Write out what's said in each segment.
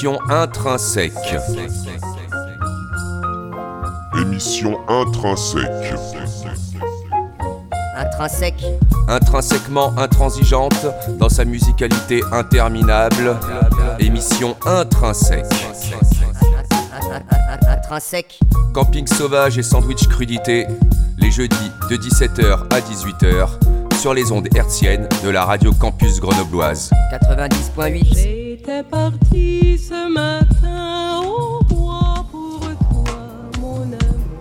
Émission intrinsèque. Émission intrinsèque. Intrinsèque. Intrinsèquement intransigeante dans sa musicalité interminable. Émission intrinsèque. Intrinsèque. Camping sauvage et sandwich crudité, les jeudis de 17h à 18h sur les ondes hertziennes de la radio campus grenobloise. 90.8. J'étais parti ce matin au bois pour toi, mon amour.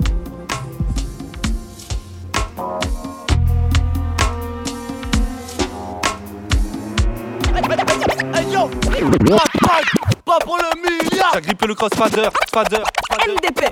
Hey yo, pas pour le milliard. T'as grippé le crossfader, fader. MDP.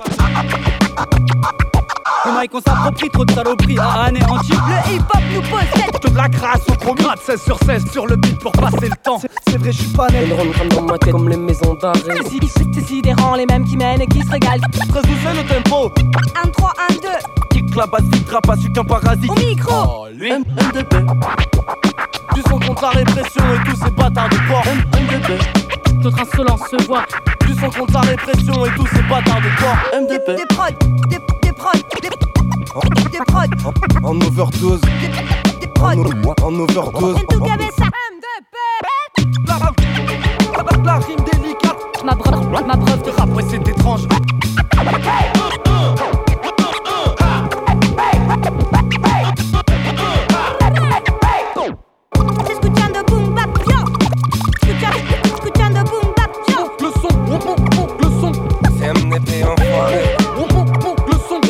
Le mic on s'approprie, trop de saloperies à anéantir. Le hip-hop nous possède. Que de la crasse au chromie. 16 sur 16 sur le beat pour passer le temps. C'est vrai, je suis pas net. Elles rentrent dans ma tête comme les maisons d'arrêt. C'est sidérant, les mêmes qui mènent et qui se régalent. Très douce le tempo. 1, 3, 1, 2. Kick la basse, vite, rap, su qu'un parasite. Au micro. Oh, lui, MDP. Du son contre la répression et tous ces bâtards de corps. MDP. Notre insolence se voit. Du son contre la répression et tous ces bâtards de corps. MDP. Des prods, des prods. En overdose. Des prods. En overdose. En tout cas, ça. MDP. La rime délicate. Ma preuve de Rap, ouais, c'est étrange. Escuchando boom bap, yo. Escuchando boom bap, yo. Le son. C'est MDP enfoiré. Le son.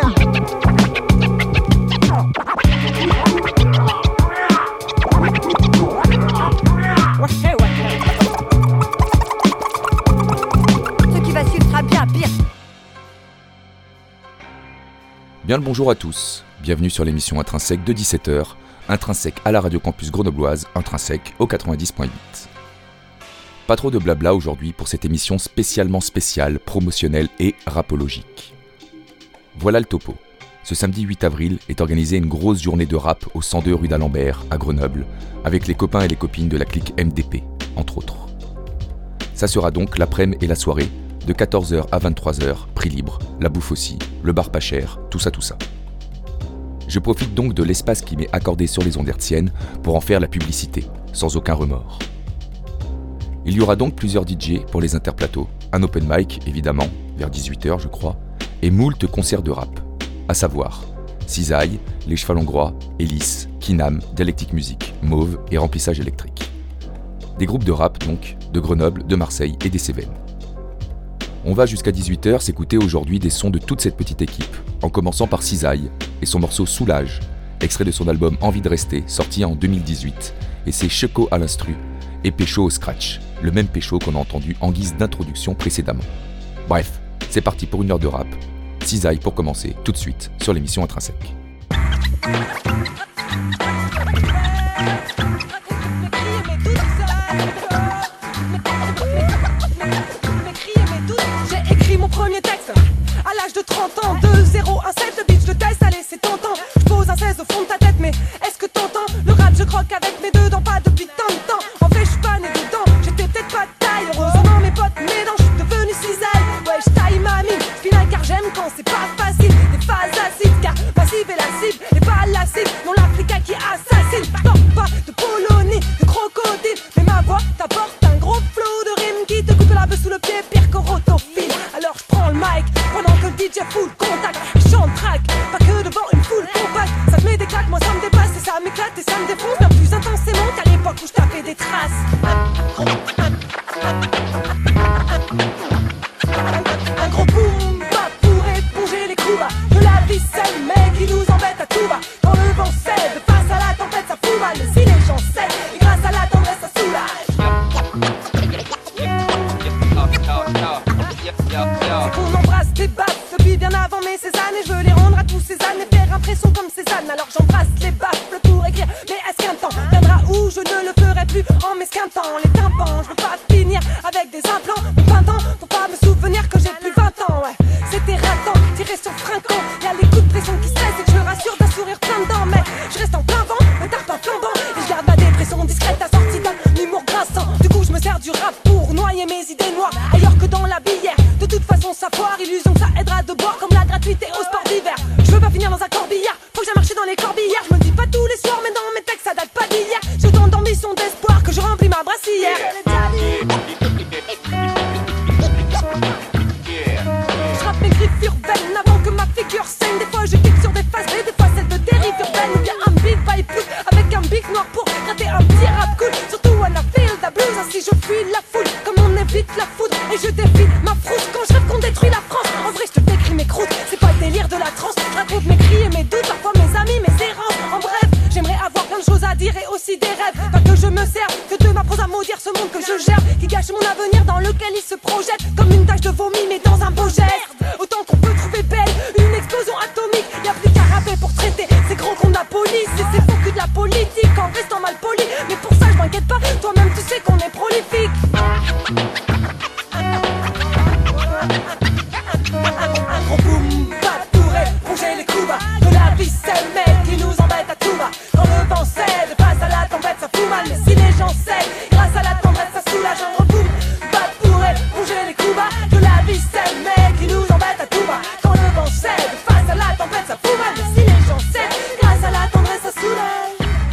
Ce qui va suivre sera bien pire. Bien le bonjour à tous, bienvenue sur l'émission intrinsèque de 17h, intrinsèque à la radio campus grenobloise, intrinsèque au 90.8. Pas trop de blabla aujourd'hui pour cette émission spécialement spéciale, promotionnelle et rapologique. Voilà le topo. Ce samedi 8 avril est organisée une grosse journée de rap au 102 rue d'Alembert, à Grenoble, avec les copains et les copines de la clique MDP, entre autres. Ça sera donc l'après-midi et la soirée, de 14h à 23h, prix libre, la bouffe aussi, le bar pas cher, tout ça. Je profite donc de l'espace qui m'est accordé sur les ondes hertziennes pour en faire la publicité, sans aucun remords. Il y aura donc plusieurs DJ pour les interplateaux, un open mic évidemment, vers 18h je crois, et moult concerts de rap, à savoir Cisaille, Les Chevals Hongrois, Hélice, Kinam, Dialectique Musique, Mauve et Remplissage Électrique. Des groupes de rap donc, de Grenoble, de Marseille et des Cévennes. On va jusqu'à 18h s'écouter aujourd'hui des sons de toute cette petite équipe, en commençant par Cisaille et son morceau Soulage, extrait de son album Envie de rester, sorti en 2018, et c'est Checo à l'instru et Pécho au scratch, le même Pécho qu'on a entendu en guise d'introduction précédemment. Bref, c'est parti pour une heure de rap. Cisaille pour commencer, tout de suite, sur l'émission intrinsèque. J'ai écrit mon premier texte à l'âge de 30 ans. 2, 0, 1, 7, le beat je le teste, allez c'est tentant. Je pose un 16 au fond de ta tête, mais est-ce que t'entends? Le rap je croque avec mes deux dents, pas depuis tant de temps. En fait je suis pas né dedans, j'étais peut-être pas de taille. Heureusement mes potes m'aidant, je suis devenu cisaille. Ouais je taille ma mine, je finis car j'aime quand c'est pas facile. Des phases acides, car passive et la cible est pas la cible. Non l'Africain qui assassine, non pas de Polonie, de crocodile. Mais ma voix t'apporte un gros flot de rimes qui te coupe la beuh sous le pied, pire qu'au rotophile. Alors je prends le mic, pendant que le DJ full contact. Je chante track, pas que devant une foule compacte. Ça te met des claques, moi ça me dépasse et ça m'éclate et ça me défonce. Bien plus intensément qu'à l'époque où je tapais des traces. Un gros boom bap pour éponger les coups bas de la vie seule, mais qui nous embête à tout va. Quand le vent cède, face à la tempête ça fout mal. Si les gens cèdent, et grâce à la tendresse ça soulage. C'est qu'on embrasse les baffes depuis bien avant mes Cézanne. Et je veux les rendre à tous ces ânes et faire impression comme Cézanne. Alors j'embrasse les baffes pour écrire. Mais est-ce qu'un temps viendra où je ne le ferai plus en m'esquintant les tympans? Je veux pas finir avec des implants ou 20 ans pour pas me souvenir que j'ai plus 20 ans. Ouais, c'était ratant, tiré sur Frinquant. Y'a les coups de pression qui stressent et que je me rassure d'un sourire plein dedans. Mais je reste en plein vent, un tarpin flambant. Et je garde ma dépression discrète assortie d'un humour grinçant. Du coup je me sers du rap pour noyer mes idées noires. invité au sport d'hiver. Je veux pas finir dans un corbillard, faut que j'aille marcher dans les corbillards. Je me le dis pas tous les soirs, mais dans mes textes ça date pas d'hier. J'ai autant d'ambition, d'espoir que je remplis ma brassière. Je rappe mes griffes urbaines avant que ma figure saigne. Des fois je clique sur des phases B, des fois celle de dérive urbaine. Ou bien un beat vibe plus avec un bic noir pour gratter un petit rap cool. Surtout à la feel da blues, ainsi je fuis la foule comme on évite la foudre. Et je défile ma frousse quand je rêve qu'on détruit la France. En vrai je te décris mes croûtes, c'est pas le délire de la transe. Je raconte mes cris et mes doutes, parfois mes amis, mes errances. En bref, j'aimerais avoir plein de choses à dire et aussi des rêves. Pas que je me serve, que de ma prose à maudire ce monde que je gère, qui gâche mon avenir dans lequel il se projette comme une tache de vomi mais dans un beau geste. Autant qu'on peut trouver belle une explosion atomique, y'a plus qu'à rapper pour traiter ces gros cons de la police. Et c'est faux que de la politique en restant mal poli. Mais pour ça je m'inquiète pas, toi-même tu sais qu'on est prolifique. Un gros boom bap pourrait ronger les coups bas. Que la vie c'est le mec qui nous embête à tout va. Quand le vent cède, face à la tempête ça fout mal. Mais si les gens cèdent, grâce à la tendresse ça soulage. Un gros boom bap pourrait ronger les coups bas. Que la vie c'est le mec qui nous embête à tout va. Quand le vent cède, face à la tempête ça fout mal. Mais si les gens cèdent, grâce à la tendresse ça soulage.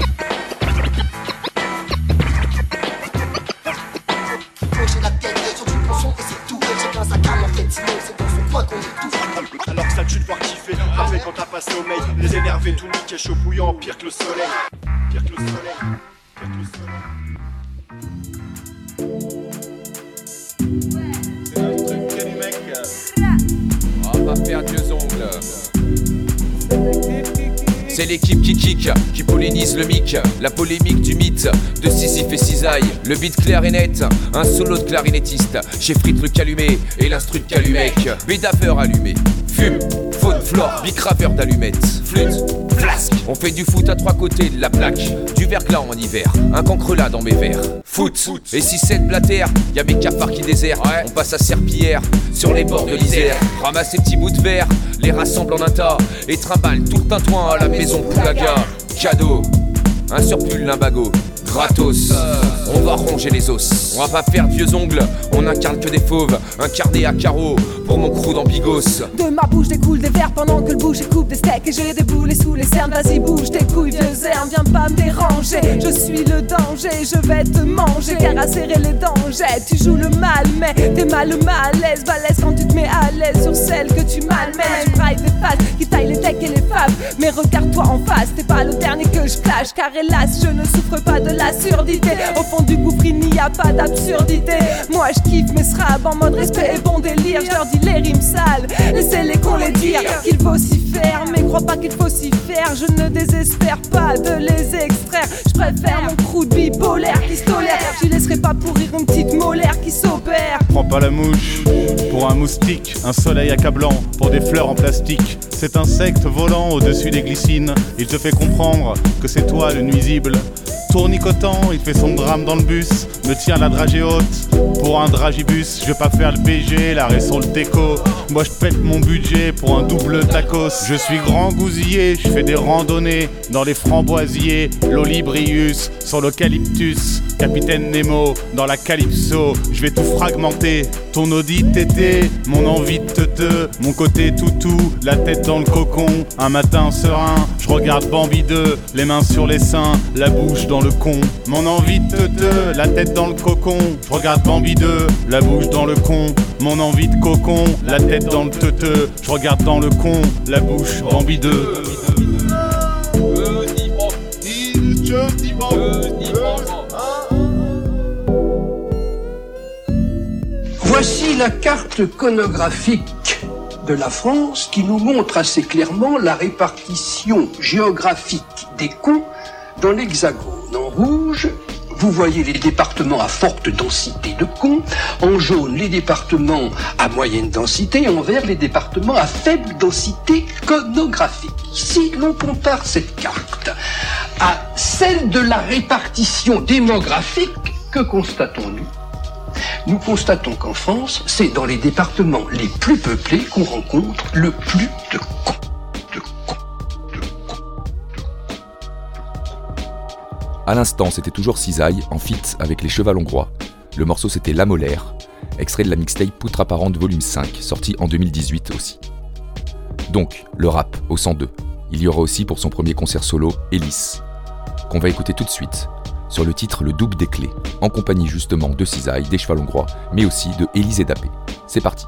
J'ai la tête sur du poisson et c'est tout. J'ai plein sac à en tête, sinon c'est pour son point qu'on est tout. Alors que ça tue de voir kiffer, parfait quand t'as pas sommeil. Les énervés tout niqués, chaud bouillant, pire que le soleil. Pire que le soleil. Pire que le soleil. C'est un truc que les mecs. On va faire deux ongles. C'est l'équipe qui kick, qui pollinise le mic. La polémique du mythe de Sisyphe et Cisaille. Le beat clair et net, un solo de clarinettiste. Chez Frites le calumet et l'instru de Calumec. Bédaveur allumé, fume, faune, flore, bicraveur d'allumettes. Flûte, flasque. On fait du foot à trois côtés de la plaque. Du verglas en hiver, un cancre là dans mes verres. Foot, et si c'est de Blatter, y'a mes cafards qui désertent. On passe à Serpillière, sur les bords de l'Isère. Ramasse ces petits bouts de verre, les rassemble en un tas. Et trimballe tout le tintouin à la maison Poulaga. Cadeau, un surpull limbago, gratos. On va ronger les os, on va pas faire de vieux ongles. On incarne que des fauves, incarnés à carreaux. Pour mon crew dans Bigos. De ma bouche découle des vers pendant que le boucher coupe des steaks. Et j'ai des boulets sous les cernes, vas-y bouge tes couilles vieux zerne. Viens pas me déranger, je suis le danger. Je vais te manger, car à serrer les dangers. Tu joues le mal mais t'es mal à l'aise. Balèze quand tu te mets à l'aise sur celle que tu malmènes. Tu brailles des faces qui taillent les decks et les faves. Mais regarde-toi en face, t'es pas le dernier que je clash. Car hélas je ne souffre pas de la surdité. Au fond du gouffre il n'y a pas d'absurdité. Moi je kiffe mes srabs en mode respect et bon délire. Je leur dis les rimes sales, laissez-les qu'on les dire. Qu'il faut s'y faire, mais crois pas qu'il faut s'y faire. Je ne désespère pas de les extraire. Je préfère mon crew de bipolaire qui se tolère. Je laisserai pas pourrir une petite molaire qui s'opère. Prends pas la mouche pour un moustique, un soleil accablant pour des fleurs en plastique. Cet insecte volant au-dessus des glycines, il te fait comprendre que c'est toi le nuisible. Tournicotant, il fait son drame dans le bus, me tient la dragée haute pour un dragibus. Je vais pas faire le BG, l'arrêt sur le déco. Moi je pète mon budget pour un double tacos. Je suis grand gousillé, je fais des randonnées dans les framboisiers. L'olibrius sur l'eucalyptus, Capitaine Nemo dans la calypso. Je vais tout fragmenter, ton Audi TT, mon envie de te, mon côté toutou, la tête dans le cocon. Un matin serein, je regarde Bambi 2, les mains sur les seins, la bouche dans le con. Mon envie de te, la tête dans le cocon. Je regarde Bambi 2, la bouche dans le con. Mon envie de cocon, la tête dans le te. Je regarde dans le con, la bouche Bambi 2. Voici la carte conographique de la France qui nous montre assez clairement la répartition géographique des cons dans l'Hexagone. En rouge, vous voyez les départements à forte densité de cons, en jaune les départements à moyenne densité, en vert les départements à faible densité conographique. Si l'on compare cette carte à celle de la répartition démographique, que constatons-nous ? Nous constatons qu'en France, c'est dans les départements les plus peuplés qu'on rencontre le plus de cons. À l'instant, c'était toujours Cisaille en feat avec les Cheval Hongrois. Le morceau c'était La Molaire, extrait de la mixtape Poutre Apparente volume 5, sorti en 2018 aussi. Donc, le rap au 102. Il y aura aussi pour son premier concert solo, Ellis, qu'on va écouter tout de suite, sur le titre Le Double des Clés, en compagnie justement de Cisaille, des Cheval Hongrois, mais aussi de Élise et Dapé. C'est parti.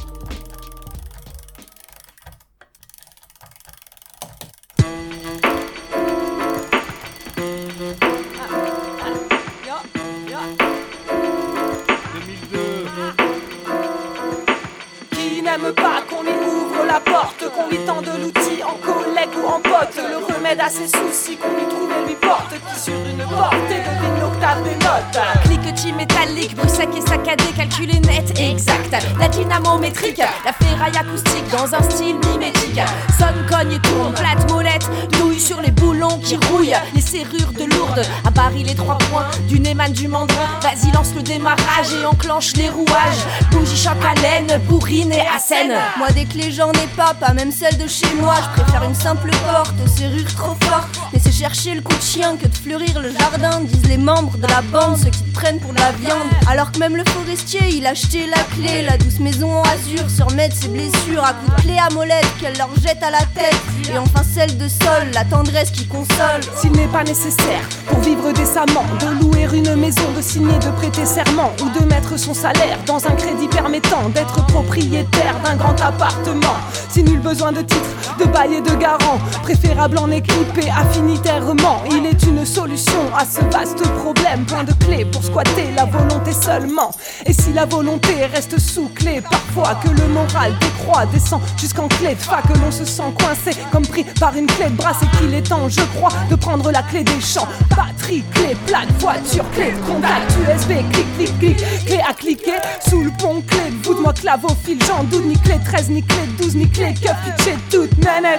Qui n'aime pas qu'on lui ouvre la porte, qu'on lui tende l'outil en collègue ou en pote, le remède à ses soucis qu'on lui trouve et lui porte, qui sur une portée devine l'octave des notes. Cliquetis métallique, bruit sec et saccadé, calculé net et exact. La dynamo métrique, la ferraille acoustique dans un style mimétique. Sonne, cogne et tourne, plate molette, douille sur les boulons qui rouillent. Les serrures de Lourdes, à Paris les 3 points du Neyman du Mandrin. Vas-y lance le démarrage et enclenche les rouages. Bougie choc à laine, bourrine et à scène. Moi des clés j'en ai pas même celle de chez moi. Je préfère une simple porte, serrure trop forte. Laissez chercher le coup de chien que de fleurir le jardin, disent les membres de la bande, ceux qui te prennent pour de la viande. Alors que même le forestier il a acheté la clé, la douce maison en azur se remettre ses blessures à coups de clé à molette qu'elle leur jette à la tête. Et enfin celle de sol, la tendresse qui console. S'il n'est pas nécessaire pour vivre décemment de louer une maison, de signer, de prêter serment ou de mettre son salaire dans un crédit permettant d'être propriétaire d'un grand appartement, si nul besoin de titre, de bail et de garant, préférable en équipé affinitairement. Il est une solution à ce vaste problème, point de clé pour squatter la volonté seulement. Et si la volonté reste sous clé, parfois que le moral décroît, descend jusqu'en clé de fac, que l'on se sent coincé comme pris par une clé de bras, et qu'il est temps, je crois, de prendre la clé des champs. Batterie, clé, plaque, voiture, clé de contact, USB, clic, clic, clic, clé à cliquer, sous le pont, clé de voûte, moi clavophile, j'en doute, ni clé 13, ni clé 12, ni clé keuf, pitché toute manette.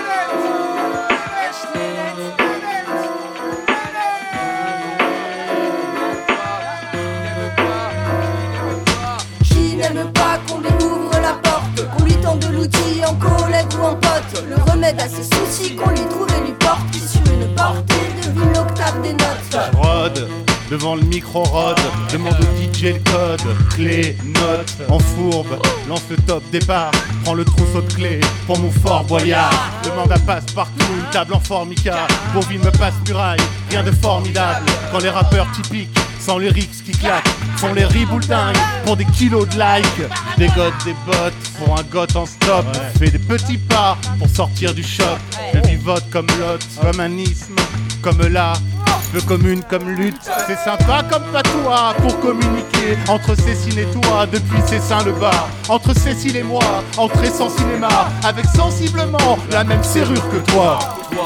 Qui n'aime pas qu'on lui ouvre la porte, qu'on lui tende l'outil en collègue ou en pote, le remède à ses soucis qu'on lui trouve et lui porte, qui sur une portée devine l'octave des notes. Rod, devant le micro-rod, demande au DJ le code, clé, note, en fourbe, lance le top départ, prends le trousseau de clés pour mon Fort Boyard. Demande à passe-partout, une table en formica, bovine me passe muraille, rien de formidable. Quand les rappeurs typiques, sans lyrics qui claquent, font les ribouldingues pour des kilos de likes. Des gottes, des bottes, pour un goth en stop, fais des petits pas pour sortir du shop. Je vivote comme Lot, comme un isme, comme là. Peu commune comme lutte, c'est sympa comme patois pour communiquer entre Cécile et toi depuis Cessin le bar. Entre Cécile et moi, entrée sans cinéma, avec sensiblement la même serrure que toi.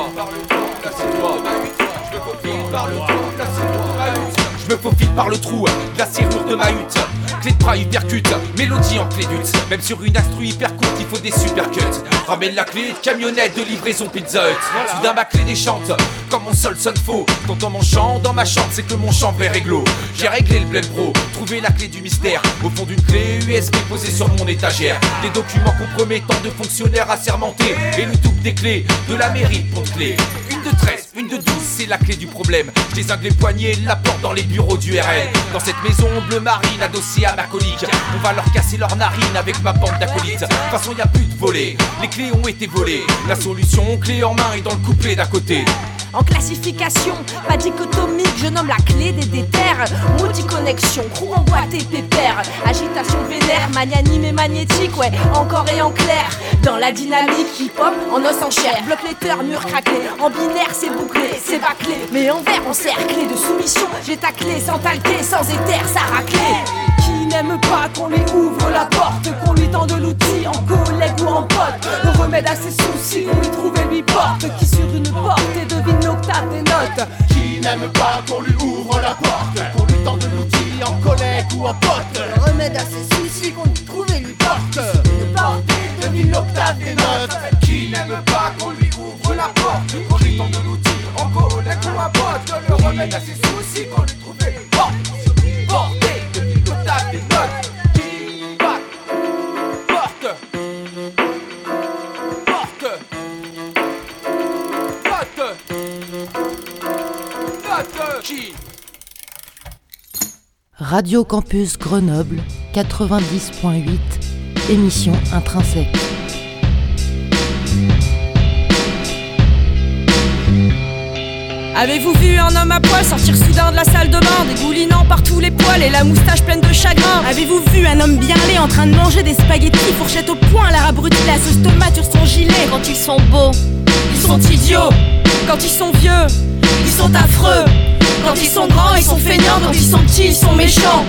Je me faufile par le trou, la serrure de ma hutte. Clé de bras hypercute, mélodie en clé d'ut. Même sur une instru hyper courte, il faut des supercuts. Ramène la clé de camionnette de livraison Pizza Hut. Soudain ma clé déchante, comme mon sol sonne faux. T'entends mon chant dans ma chambre, c'est que mon champ est réglo. J'ai réglé le bled pro, trouvé la clé du mystère au fond d'une clé USB posée sur mon étagère. Des documents compromettants de fonctionnaires assermentés et le double des clés de la mairie pour clé. Une de 13, une de 12, c'est la clé du problème. Je désingue les poignées, la porte dans les bureaux du RL. Dans cette maison bleu marine adossée à ma colique, on va leur casser leurs narines avec ma bande d'acolytes. De toute façon y a plus de volets, les clés ont été volées. La solution, clé en main et dans le couplet d'à côté. En classification, pas dichotomique, je nomme la clé des déterres. Multiconnexion, crew emboîté pépère. Agitation vénère, magnanime et magnétique, ouais, encore et en clair. Dans la dynamique hip-hop, en os en chair. Bloc letter, mur craquelé, en binaire c'est bouclé, c'est bâclé. Mais en vert on sert, clé de soumission. J'ai ta clé sans talquer, sans éther, ça raclé. Qui n'aime pas qu'on lui ouvre la porte, qu'on lui tende l'outil en collègue ou en pote, le remède à ses soucis qu'on lui trouve et lui porte, qui sur une portée devine l'octave des notes. Qui n'aime pas qu'on lui ouvre la porte, qu'on lui tende l'outil en collègue ou en pote, le remède à ses soucis qu'on lui trouve et lui porte, qui sur une portée devine l'octave des notes. Qui n'aime pas qu'on lui ouvre la porte, qu'on lui tende l'outil en collègue ou en pote, le remède à ses soucis qu'on lui trouve et lui porte. Des notes qui battent, porte, qui. Radio Campus Grenoble 90.8, émission Intrinsèque. Avez-vous vu un homme à poil sortir soudain de la salle de bain, dégoulinant par tous les poils et la moustache pleine de chagrin? Avez-vous vu un homme bien laid en train de manger des spaghettis, fourchette au poing, l'air abruti, la sauce tomate sur son gilet? Quand ils sont beaux, ils sont idiots. Quand ils sont vieux, ils sont affreux. Quand ils sont grands, ils sont feignants. Quand ils sont petits, ils sont méchants.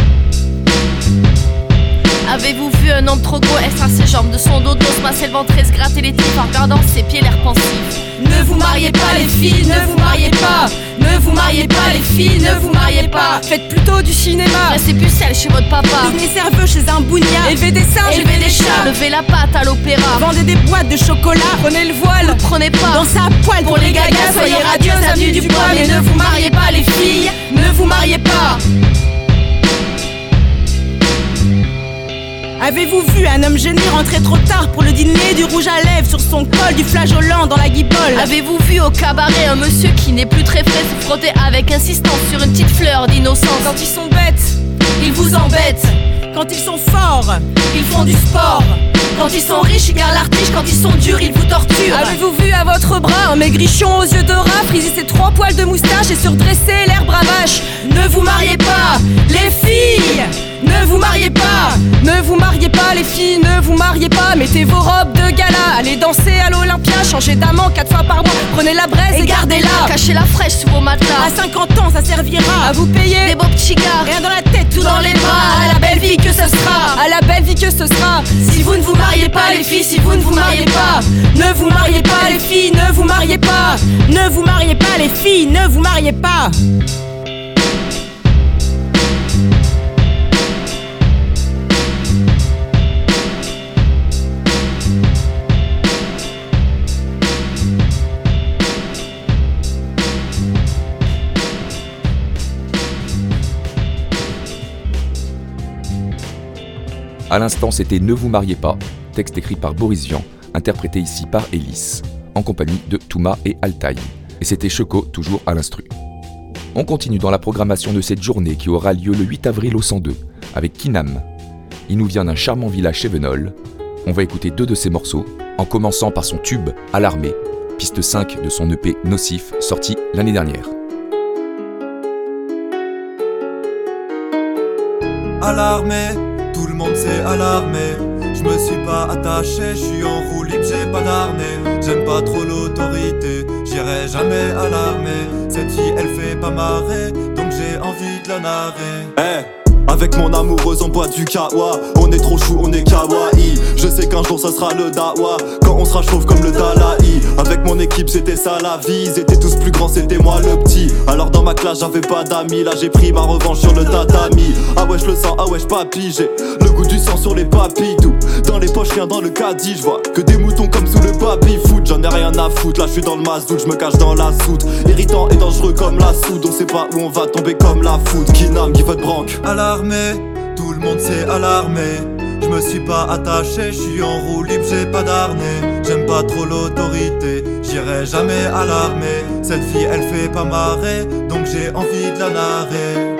Avez-vous vu un homme trop gros extraire ses jambes de son dos, se masser le ventre et se gratter les types en regardant ses pieds l'air pensif? Ne vous mariez pas les filles, ne vous mariez pas. Ne vous mariez pas les filles, ne vous mariez pas. Faites plutôt du cinéma. Restez plus seul chez votre papa. Devenez serveux chez un bougnat. Élevez des singes, élevez des chats. Levez la patte à l'opéra. Vendez des boîtes de chocolat. Prenez le voile, ne prenez pas. Dansez à poil pour les gagas, soyez radieuses, avenue du bois. Mais ne vous mariez pas les filles, ne vous mariez pas. Avez-vous vu un homme gêné rentrer trop tard pour le dîner, du rouge à lèvres sur son col, du flageolant dans la guibole? Avez-vous vu au cabaret un monsieur qui n'est plus très frais se frotter avec insistance sur une petite fleur d'innocence? Quand ils sont bêtes, ils vous embêtent. Quand ils sont forts, ils font du sport. Quand ils sont riches, ils gardent l'artiche. Quand ils sont durs, ils vous torturent. Avez-vous vu à votre bras un maigrichon aux yeux de rat friser ses 3 poils de moustache et surdresser l'air bravache? Ne vous mariez pas, les filles! Ne vous mariez pas, ne vous mariez pas les filles, ne vous mariez pas. Mettez vos robes de gala, allez danser à l'Olympia, changez d'amant 4 fois par mois, prenez la braise et gardez-la. Cachez la fraîche sous vos matelas. À 50 ans ça servira à vous payer des beaux petits gars. Rien dans la tête, tout dans les bras. À la belle vie que ce sera, à la belle vie que ce sera. Si vous ne vous mariez pas les filles, si vous ne vous mariez pas, ne vous mariez pas les filles, ne vous mariez pas. Ne vous mariez pas les filles, ne vous mariez pas. À l'instant, c'était Ne vous mariez pas, texte écrit par Boris Vian, interprété ici par Ellis, en compagnie de Touma et Altaï. Et c'était Choco, toujours à l'instru. On continue dans la programmation de cette journée qui aura lieu le 8 avril au 102, avec Kinam. Il nous vient d'un charmant village Chevenol. On va écouter 2 de ses morceaux, en commençant par son tube Alarmé, piste 5 de son EP Nocif, sorti l'année dernière. Alarmé, tout le monde s'est alarmé. Je me suis pas attaché, je suis en roue libre, j'ai pas d'harnais. J'aime pas trop l'autorité, j'irai jamais à l'armée. Cette fille elle fait pas marrer, donc j'ai envie de la narrer. Hey, avec mon amoureuse on boit du kawa. On est trop chou, on est kawaii. Je sais qu'un jour ça sera le dawa, quand on sera chauve comme le Dalai. Avec mon équipe c'était ça la vie. Ils étaient tous plus grands, c'était moi le petit. Alors dans ma classe j'avais pas d'amis. Là j'ai pris ma revanche sur le tatami. Ah ouais je le sens, ah ouais je papille. J'ai le goût du sang sur les papilles. Tout dans les poches, rien dans le caddie. Je vois que des moutons comme sous le baby foot. J'en ai rien à foutre, là je suis dans le mazout. Je me cache dans la soute, irritant et dangereux comme la soude. On sait pas où on va tomber comme la foudre. Kinam qui veut te branque. Alarmé, tout le monde s'est alarmé. Je me suis pas attaché, je suis en roue libre, j'ai pas d'harnais. J'aime pas trop l'autorité, j'irai jamais à l'armée. Cette fille elle fait pas marrer, donc j'ai envie de la narrer.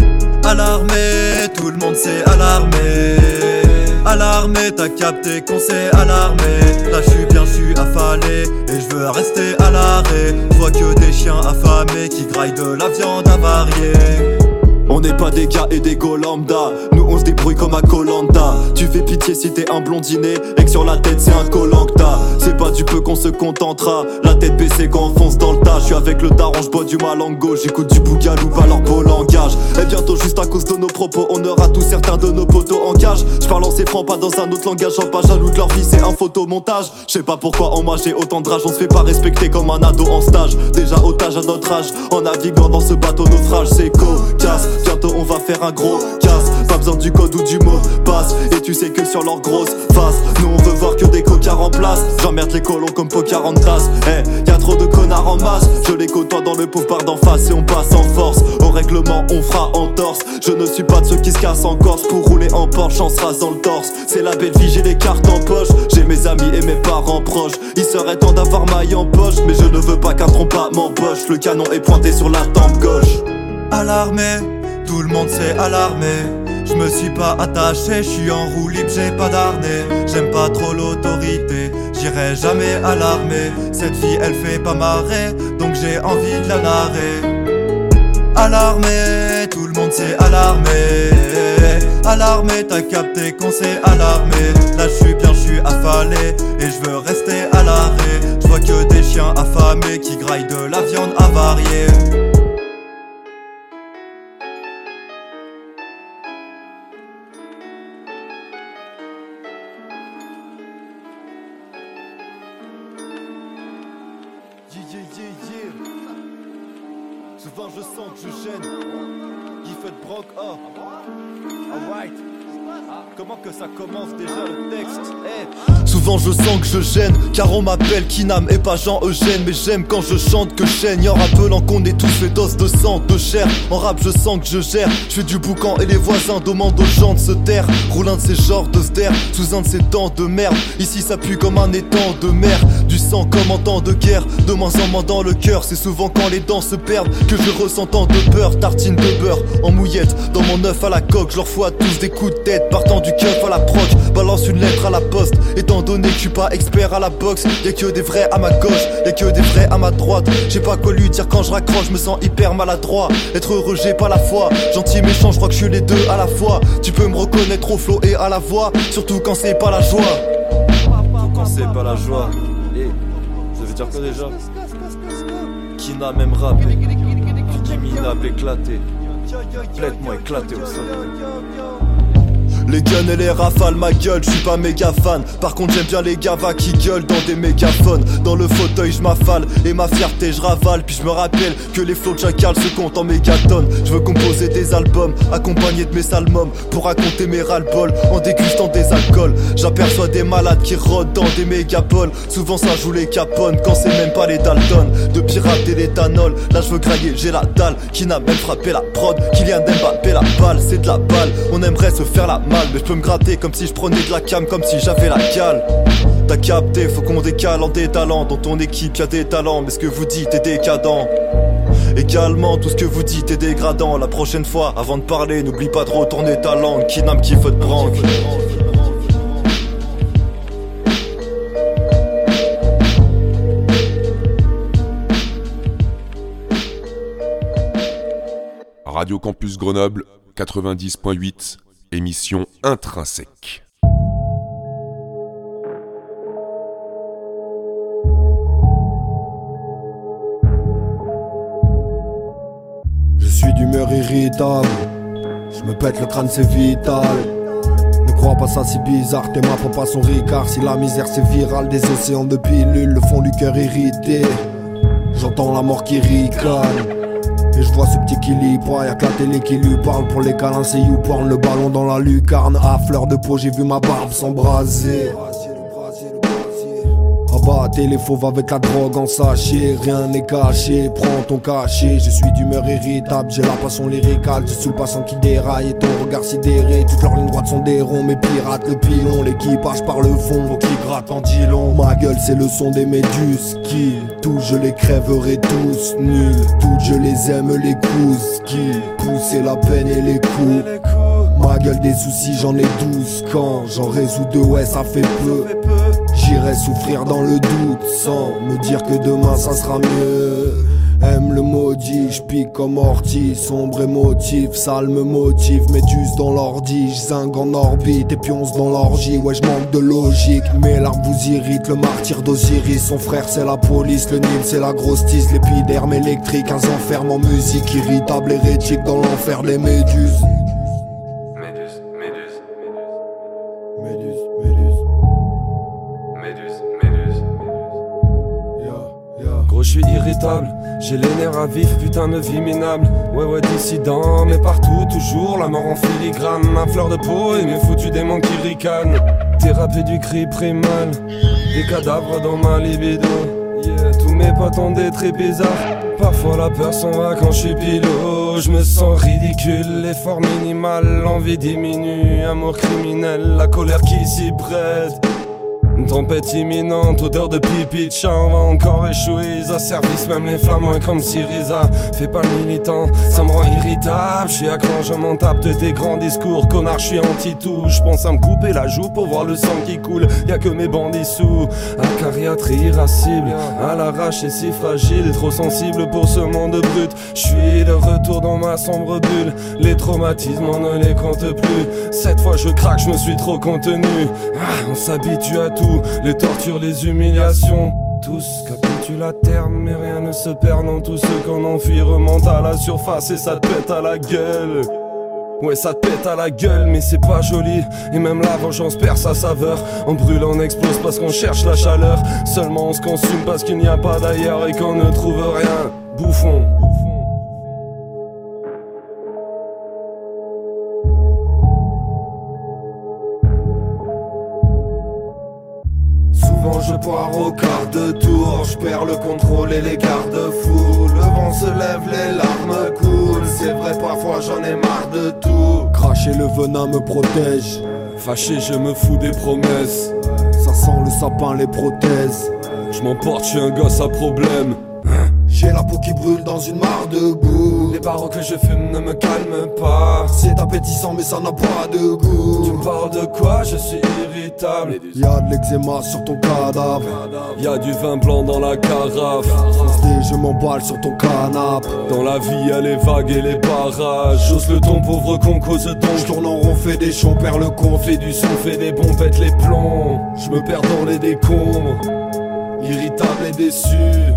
Alarmé, tout le monde s'est alarmé. Alarmé, t'as capté qu'on s'est alarmé. Là je suis bien, je suis affalé et je veux rester à l'arrêt. Je vois que des chiens affamés qui graillent de la viande avariée. On n'est pas des gars et des go lambda. Nous on se débrouille comme à Koh-Lanta. Tu fais pitié si t'es un blondinet et que sur la tête c'est un Koh-Lanta. C'est pas du peu qu'on se contentera, la tête baissée quand on fonce dans le tas. Je suis avec le daron, je bois du malango. J'écoute du bougalou, pas leur beau langage. Et bientôt juste à cause de nos propos, on aura tous certains de nos potos en cage. Je parle en francs, pas dans un autre langage. J'en pas jaloux de leur vie, c'est un photomontage. Je sais pas pourquoi en moi j'ai autant de rage. On se fait pas respecter comme un ado en stage. Déjà otage à notre âge, en naviguant dans ce bateau naufrage. C'est cocasse, bientôt on va faire un gros casse. Pas besoin du code ou du mot passe. Et tu sais que sur leur grosse face, nous on veut voir que des cocards en place. J'emmerde les colons comme Pocahontas. Eh, y'a trop de connards en masse. Je les côtoie dans le pauvre bar d'en face et on passe en force. Au règlement on fera en torse. Je ne suis pas de ceux qui se cassent en Corse. Pour rouler en Porsche on se rase dans le torse. C'est la belle vie, j'ai les cartes en poche. J'ai mes amis et mes parents proches. Il serait temps d'avoir maille en poche, mais je ne veux pas qu'un trompe m'empoche. Le canon est pointé sur la tempe gauche. Alarmé, tout le monde s'est alarmé. Je me suis pas attaché, je suis en roue libre, j'ai pas d'harnais. J'aime pas trop l'autorité, j'irai jamais à l'armée. Cette fille elle fait pas marrer, donc j'ai envie de la narrer. À l'armée, tout le monde s'est alarmé. À l'armée, t'as capté qu'on s'est alarmé. Là je suis bien, je suis affalé et je veux rester à l'arrêt. Je vois que des chiens affamés qui graillent de la viande avariée. Souvent je sens que je gêne. Guy fait de broc, oh. Alright. Comment que ça commence déjà le texte? Souvent je sens que je gêne, car on m'appelle Kinam et pas Jean-Eugène. Mais j'aime quand je chante que je en rappelant qu'on est tous faits d'os, de sang, de chair. En rap je sens que je gère, je fais du boucan et les voisins demandent aux gens de se taire. Roule un de ces genres de ster, sous un de ces dents de merde. Ici ça pue comme un étang de mer, du sang comme en temps de guerre. De moins en moins dans le cœur, c'est souvent quand les dents se perdent que je ressens tant de peur. Tartine de beurre en mouillette, dans mon œuf à la coque. Je leur fous à tous des coups de tête, partant du keuf à la proc. Balance une lettre à la poste, étant donné que je suis pas expert à la boxe. Y'a que des vrais à ma gauche, y'a que des vrais à ma droite. J'ai pas quoi lui dire quand je raccroche, je me sens hyper maladroit. Être heureux j'ai pas la foi, gentil méchant je crois que je suis les deux à la fois. Tu peux me reconnaître au flow et à la voix, surtout quand c'est pas la joie. Quand c'est pas la joie. Ça veut dire quoi déjà? Qui n'a même rappé, qui minable éclaté, complètement éclaté au sol. Les guns et les rafales, ma gueule, je suis pas méga fan. Par contre j'aime bien les gavas qui gueulent dans des mégaphones. Dans le fauteuil je m'affale et ma fierté je ravale. Puis je me rappelle que les flots de chacal se comptent en mégatonnes. Je veux composer des albums accompagnés de mes salmums pour raconter mes ras-le-bol en dégustant des alcools. J'aperçois des malades qui rôdent dans des mégapoles. Souvent ça joue les capones quand c'est même pas les Dalton. De pirater l'éthanol, là je veux grailler, j'ai la dalle. Qui n'a même frappé la prod, Kylian Mbappé la balle. C'est de la balle, on aimerait se faire la malle. Mais je peux me gratter comme si je prenais de la cam, comme si j'avais la cale. T'as capté, faut qu'on décale en détalant. Dans ton équipe y'a des talents, mais ce que vous dites est décadent. Également, tout ce que vous dites est dégradant. La prochaine fois, avant de parler, n'oublie pas de retourner ta langue. Kinam qui faut de branque. Radio Campus Grenoble 90.8, émission Intrinsèque. Je suis d'humeur irritable, je me pète le crâne c'est vital. Ne crois pas ça si bizarre, tes maps pas son ricard. Si la misère c'est viral, des océans de pilules le font du cœur irrité. J'entends la mort qui ricane et je vois ce petit qui lit pas, y'a que la télé qui lui parle. Pour les câlins c'est YouPorn, le ballon dans la lucarne. À fleur de peau j'ai vu ma barbe s'embraser. Abattez les fauves avec la drogue en sachet. Rien n'est caché, prends ton cachet. Je suis d'humeur irritable, j'ai la passion lyricale. Je suis le passant qui déraille et ton regard sidéré. Toutes leurs lignes droites sont des ronds, mes pirates le pilon. L'équipage par le fond, faut qu'ils grattent en dit long. Ma gueule c'est le son des méduses qui tous je les crèverai tous nuls. Toutes je les aime les coups qui pousser la peine et les coups. Ma gueule des soucis j'en ai 12. Quand j'en résous deux ouais ça fait peu. J'irai souffrir dans le doute sans me dire que demain ça sera mieux. Aime le maudit, j'pique comme ortie. Sombre émotif, sale me motive. Méduse dans l'ordi, j'zingue en orbite. Et pionce dans l'orgie, ouais j'manque de logique. Mais l'arbre vous irrite, le martyr d'Osiris. Son frère c'est la police, le Nil c'est la grosse tisse. L'épiderme électrique, un enferme en musique. Irritable, hérétique dans l'enfer des méduses. Gros je suis irritable, j'ai les nerfs à vif, putain de vie minable. Ouais dissident, mais partout toujours la mort en filigrane. Ma fleur de peau et mes foutus démons qui ricanent. Thérapie du cri primal, des cadavres dans ma libido. Yeah, tous mes potes ont des traits bizarres. Parfois la peur s'en va quand je suis pilot. Je me sens ridicule, l'effort minimal. L'envie diminue, amour criminel, la colère qui s'y prête. Une tempête imminente, odeur de pipi de chat, on va encore échouer. Ils asservissent même les flamands comme Syriza. Fais pas le militant, ça me rend irritable. J'suis à cran, je m'en tape de tes grands discours. Connard, j'suis anti-tout. J'pense à me couper la joue pour voir le sang qui coule. Y'a que mes bandits sous. Acariâtre irascible, à l'arrache et si fragile. Trop sensible pour ce monde brut. J'suis de retour dans ma sombre bulle. Les traumatismes, on ne les compte plus. Cette fois je craque, je me suis trop contenu. On s'habitue à tout. Les tortures, les humiliations, tous capitulent à terme, mais rien ne se perd. Non, tous ceux qu'on enfuit remontent à la surface et ça te pète à la gueule. Ouais, ça te pète à la gueule, mais c'est pas joli. Et même la vengeance perd sa saveur. On brûle, on explose parce qu'on cherche la chaleur. Seulement on se consume parce qu'il n'y a pas d'ailleurs et qu'on ne trouve rien. Bouffon. Je poire au quart de tour, je perds le contrôle et les garde-fous. Le vent se lève, les larmes coulent. C'est vrai, parfois j'en ai marre de tout. Cracher le venin me protège. Fâché, je me fous des promesses. Ça sent le sapin, les prothèses. Je m'emporte, je suis un gosse à problème. J'ai la peau qui brûle dans une mare de boue. Les barreaux que je fume ne me calment pas. C'est appétissant mais ça n'a pas de goût. Tu me parles de quoi? Je suis irritable. Y'a de l'eczéma sur ton cadavre. Y'a du vin blanc dans la carafe. Je m'emballe sur ton canapé. Dans la vie y'a les vagues et les barrages. J'ose le ton pauvre con cause ton. J'tourne en rond, fais des chons, perds le con. Fais du son, fais des bombes, pète les plombs. J'me perds dans les décombres. Irritable et déçu.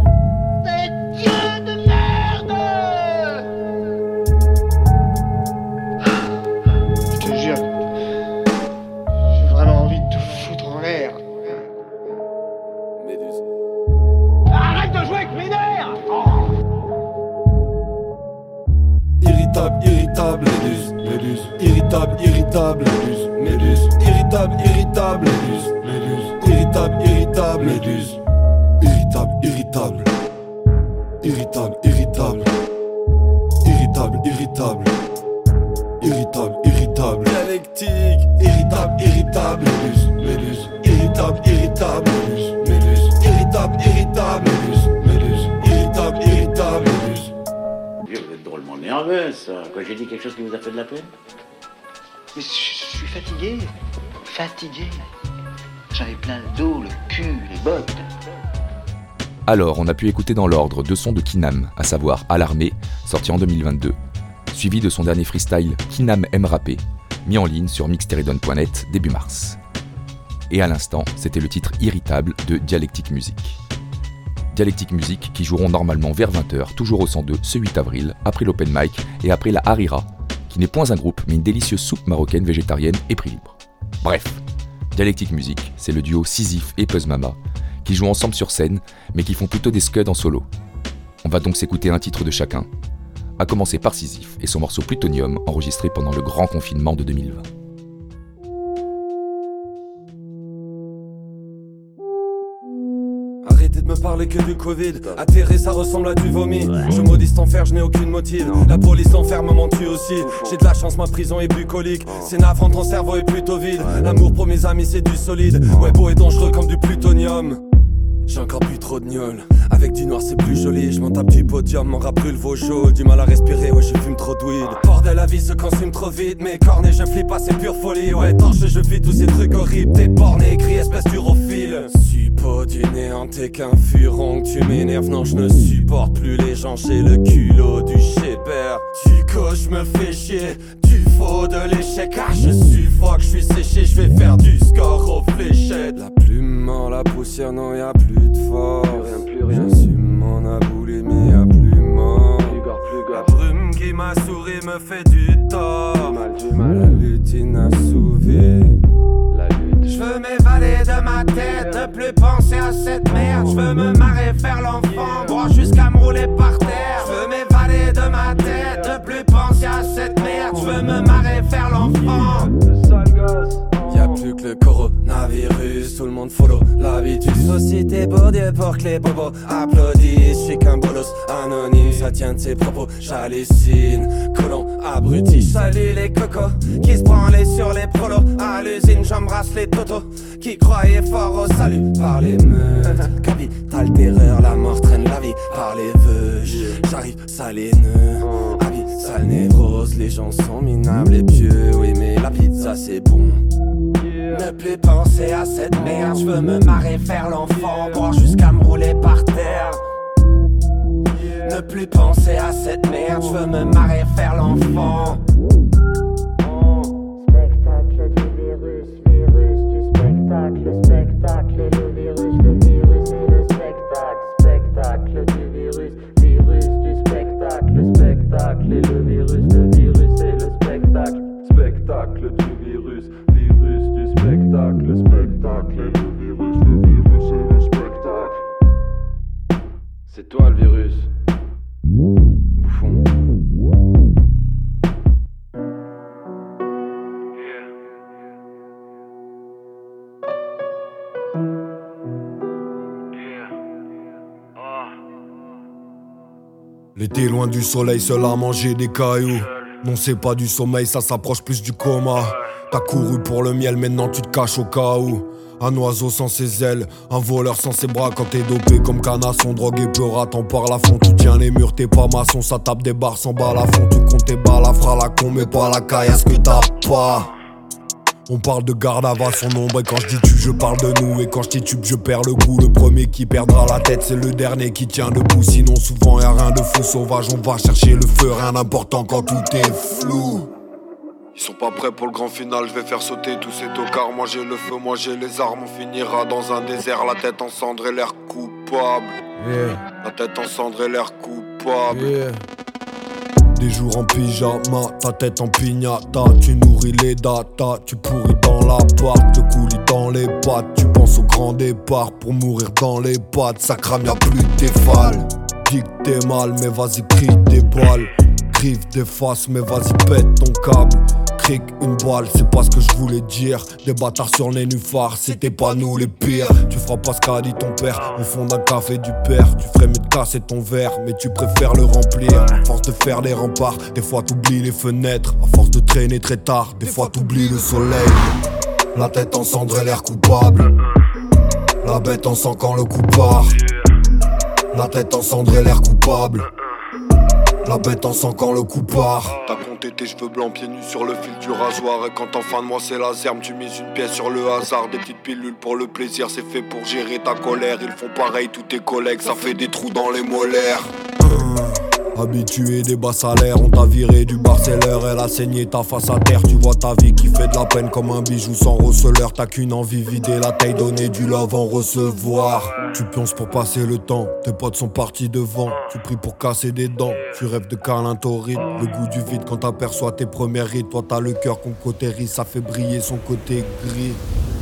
Irritable, méduse, méduse. Irritable, irritable, méduse, méduse. Irritable, irritable, méduse, méduse. Irritable, irritable, méduse. Irritable, irritable. Irritable, irritable. Irritable, irritable. Irritable, irritable. Dialectique. Irritable, irritable, méduse, méduse. Irritable, irritable, méduse, méduse. Irritable, irritable, méduse, méduse. Irritable, irritable, méduse. Vous êtes drôlement nerveux, ça. Quoi, j'ai dit quelque chose qui vous a fait de la peine? Mais je suis fatigué. Fatigué. J'en ai plein le dos, le cul, les bottes. Alors, on a pu écouter dans l'ordre deux sons de Kinam, à savoir Alarmé, sorti en 2022, suivi de son dernier freestyle Kinam aime rapper, mis en ligne sur mixteridon.net début mars. Et à l'instant, c'était le titre Irritable de Dialectique Musique. Dialectique Musique qui joueront normalement vers 20h, toujours au 102, ce 8 avril, après l'open mic et après la Harira, qui n'est point un groupe mais une délicieuse soupe marocaine végétarienne et prix libre. Bref, Dialectique Musique, c'est le duo Sisyphe et Puzz Mama, qui jouent ensemble sur scène, mais qui font plutôt des scuds en solo. On va donc s'écouter un titre de chacun, à commencer par Sisyphe et son morceau Plutonium, enregistré pendant le grand confinement de 2020. Arrêtez de me parler que du Covid. Atterré, ça ressemble à du vomi. Je maudis cet enfer, je n'ai aucune motive. La police l'enfermement tue aussi. J'ai de la chance, ma prison est bucolique. C'est navrant, ton cerveau est plutôt vide. L'amour pour mes amis, c'est du solide. Ouais, beau et dangereux comme du plutonium. J'ai encore bu trop de gnôle. Avec du noir c'est plus joli. Je m'en tape du podium, mon rap brûle vos geôles. Du mal à respirer, ouais je fume trop de weed. Bordel, la vie se consume trop vite. Mes cornets je flippe pas, c'est pure folie. Ouais torche je fais tous ces trucs horribles. T'es borné, écrit espèce d'urophile. Suppôt du néant, t'es qu'un furon. Que tu m'énerves, non je ne supporte plus les gens. J'ai le culot du shepherd. Du coup je me fais chier. Du faux de l'échec, ah je suffoque. Je suis séché, je vais faire du score aux fléchettes. La plume en la poussière, non y'a plus de force. Plus rien. J'assume mon aboulimie, y'a plus mort. La brume qui m'a souri me fait du tort. La lutte inassouvie. Je veux m'évader de ma tête, ne plus penser à cette merde. Je veux me marrer, faire l'enfant, droit jusqu'à me rouler par terre. Je veux m'évader de ma tête, ne plus penser à cette merde. Je veux me marrer, faire l'enfant. Y'a plus que le coronavirus, tout le monde follow l'habitude. citer Bourdieu pour que les bobos applaudissent. Je suis qu'un bolos anonyme, ça tient de ses propos, j'hallucine. Colon abruti, salut les cocos qui se branlaient sur les prolos. À l'usine, j'embrasse les totos qui croyaient fort au salut. Par les meutes, capitale terreur, la mort traîne la vie par les vœux. J'arrive, sale et nœud, habit, sale névrose. Les gens sont minables et pieux, oui mais la pizza c'est bon. Ne plus penser à cette merde, je veux me marrer, faire l'enfant, boire jusqu'à me rouler par terre. Ne plus penser à cette merde, je veux me marrer, faire l'enfant. Spectacle du virus, virus du spectacle, spectacle et le virus et le spectacle, spectacle du virus, virus du spectacle, spectacle et le virus et le spectacle, spectacle du virus, virus du spectacle, spectacle et le virus et le spectacle. C'est toi le virus, bouffon. L'été loin du soleil, seul à manger des cailloux. Non, c'est pas du sommeil, ça s'approche plus du coma. T'as couru pour le miel, maintenant tu te caches au cas où. Un oiseau sans ses ailes, un voleur sans ses bras. Quand t'es dopé comme canasson, drogue et peur, t'en parles à fond. Tu tiens les murs, t'es pas maçon, ça tape des barres sans balle à fond. Tu comptes tes balles, la fera la con, mais pas la caillasse que t'as pas. On parle de garde à son ombre et quand je dis tu, je parle de nous. Et quand je titube, je perds le goût. Le premier qui perdra la tête, c'est le dernier qui tient debout. Sinon souvent y'a rien de fou sauvage, on va chercher le feu. Rien d'important quand tout est flou. Ils sont pas prêts pour le grand final, je vais faire sauter tous ces tocards. Moi j'ai le feu, moi j'ai les armes, on finira dans un désert. La tête en cendres et l'air coupable, La tête en cendres et l'air coupable, Des jours en pyjama, ta tête en pignata. Tu nourris les datas, tu pourris dans l'appart. Le coulis dans les pattes, tu penses au grand départ. Pour mourir dans les pattes, ça crame, y'a plus de téfales. Dis que t'es mal, mais vas-y crie des balles. Griffe des faces, mais vas-y pète ton câble. Cric une balle, c'est pas ce que je voulais dire. Des bâtards sur les nénuphars, c'était pas nous les pires. Tu feras pas ce qu'a dit ton père, au fond d'un café du père. Tu ferais mieux de casser ton verre, mais tu préfères le remplir. À force de faire des remparts, des fois t'oublies les fenêtres. À force de traîner très tard, des fois t'oublies le soleil. La tête en cendres et l'air coupable. La bête en sang quand le coup part. La tête en cendres et l'air coupable. La bête en sang quand le coup part. T'as compté tes cheveux blancs pieds nus sur le fil du rasoir. Et quand en fin de mois c'est la zerme, tu mises une pièce sur le hasard. Des petites pilules pour le plaisir, c'est fait pour gérer ta colère. Ils font pareil tous tes collègues, ça fait des trous dans les molaires. Habitué des bas salaires, on t'a viré du barceleur. Elle a saigné ta face à terre, tu vois ta vie qui fait de la peine comme un bijou sans receleur. T'as qu'une envie, vider la taille, donner du love en recevoir. Tu pionces pour passer le temps, tes potes sont partis devant. Tu pries pour casser des dents, tu rêves de câlin torride. Le goût du vide quand t'aperçois tes premières rides. Toi t'as le cœur qu'on cautérise, ça fait briller son côté gris.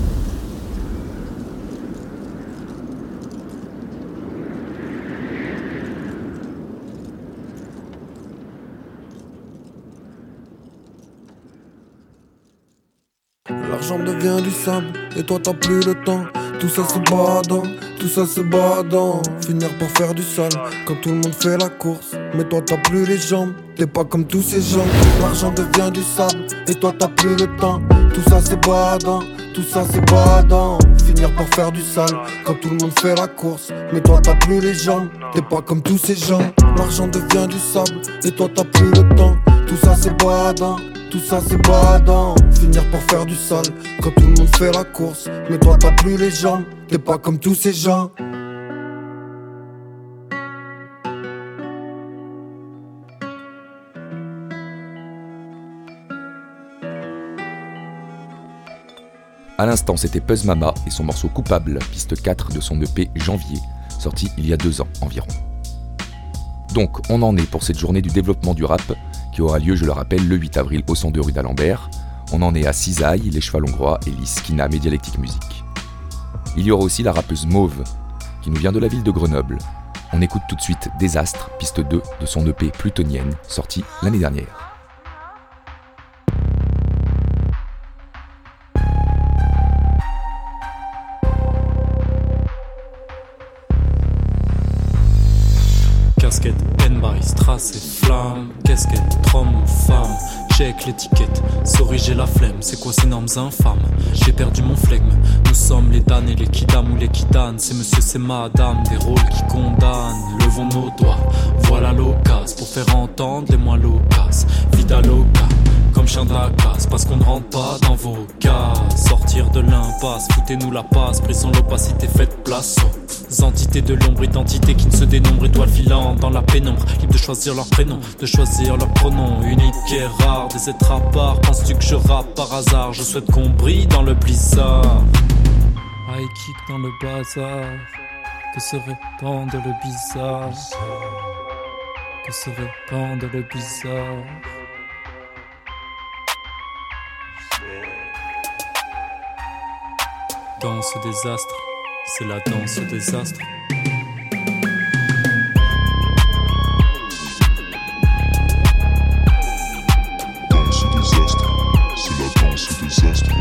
L'argent devient du sable et toi t'as plus le temps. Tout ça c'est badant, tout ça c'est badant. Finir par faire du sale quand tout le monde fait la course. Mais toi t'as plus les jambes, t'es pas comme tous ces gens. L'argent devient du sable et toi t'as plus le temps. Tout ça c'est badant, tout ça c'est badant. Finir par faire du sale quand tout le monde fait la course. Mais toi t'as plus les jambes, t'es pas comme tous ces gens. L'argent devient du sable et toi t'as plus le temps. Tout ça c'est badant, tout ça c'est badant. Finir par faire du sale quand tout le monde fait la course. Mais toi t'as plus les jambes, t'es pas comme tous ces gens. À l'instant, c'était Puzz Mama et son morceau Coupable, piste 4 de son EP Janvier, sorti il y a 2 ans environ. Donc, on en est pour cette journée du développement du rap, qui aura lieu, je le rappelle, le 8 avril au 102 rue d'Alembert. On en est à Cisaille, Les Cheval Hongrois, Ellis, Kinam et Dialectique Musique. Il y aura aussi la rappeuse Mauve, qui nous vient de la ville de Grenoble. On écoute tout de suite Désastre, piste 2 de son EP Plutonienne, sorti l'année dernière. Casquette, N-by, strass et flamme. Casquette, trom ou femme. Check l'étiquette, sorry j'ai la flemme. C'est quoi ces normes infâmes? J'ai perdu mon flegme. Nous sommes les damnés, les kidam ou les kidanes. C'est monsieur, c'est madame, des rôles qui condamnent. Levons nos doigts, voilà l'occasion pour faire entendre les moins loquaces. Vida loca, comme chien de la casse, parce qu'on ne rentre pas dans vos cas. Sortir de l'impasse, foutez-nous la passe. Prison l'opacité, faites place aux entités de l'ombre, identité qui ne se dénombre. Étoiles filantes dans la pénombre, libre de choisir leur prénom, de choisir leur pronom. Unique et rare, des êtres à part. Penses-tu que je rappe par hasard? Je souhaite qu'on brille dans le blizzard. High kick dans le bazar. Que se répande le bizarre. Que se répande le bizarre. Danse des astres, c'est la danse des astres. Danse des astres, c'est la danse des astres.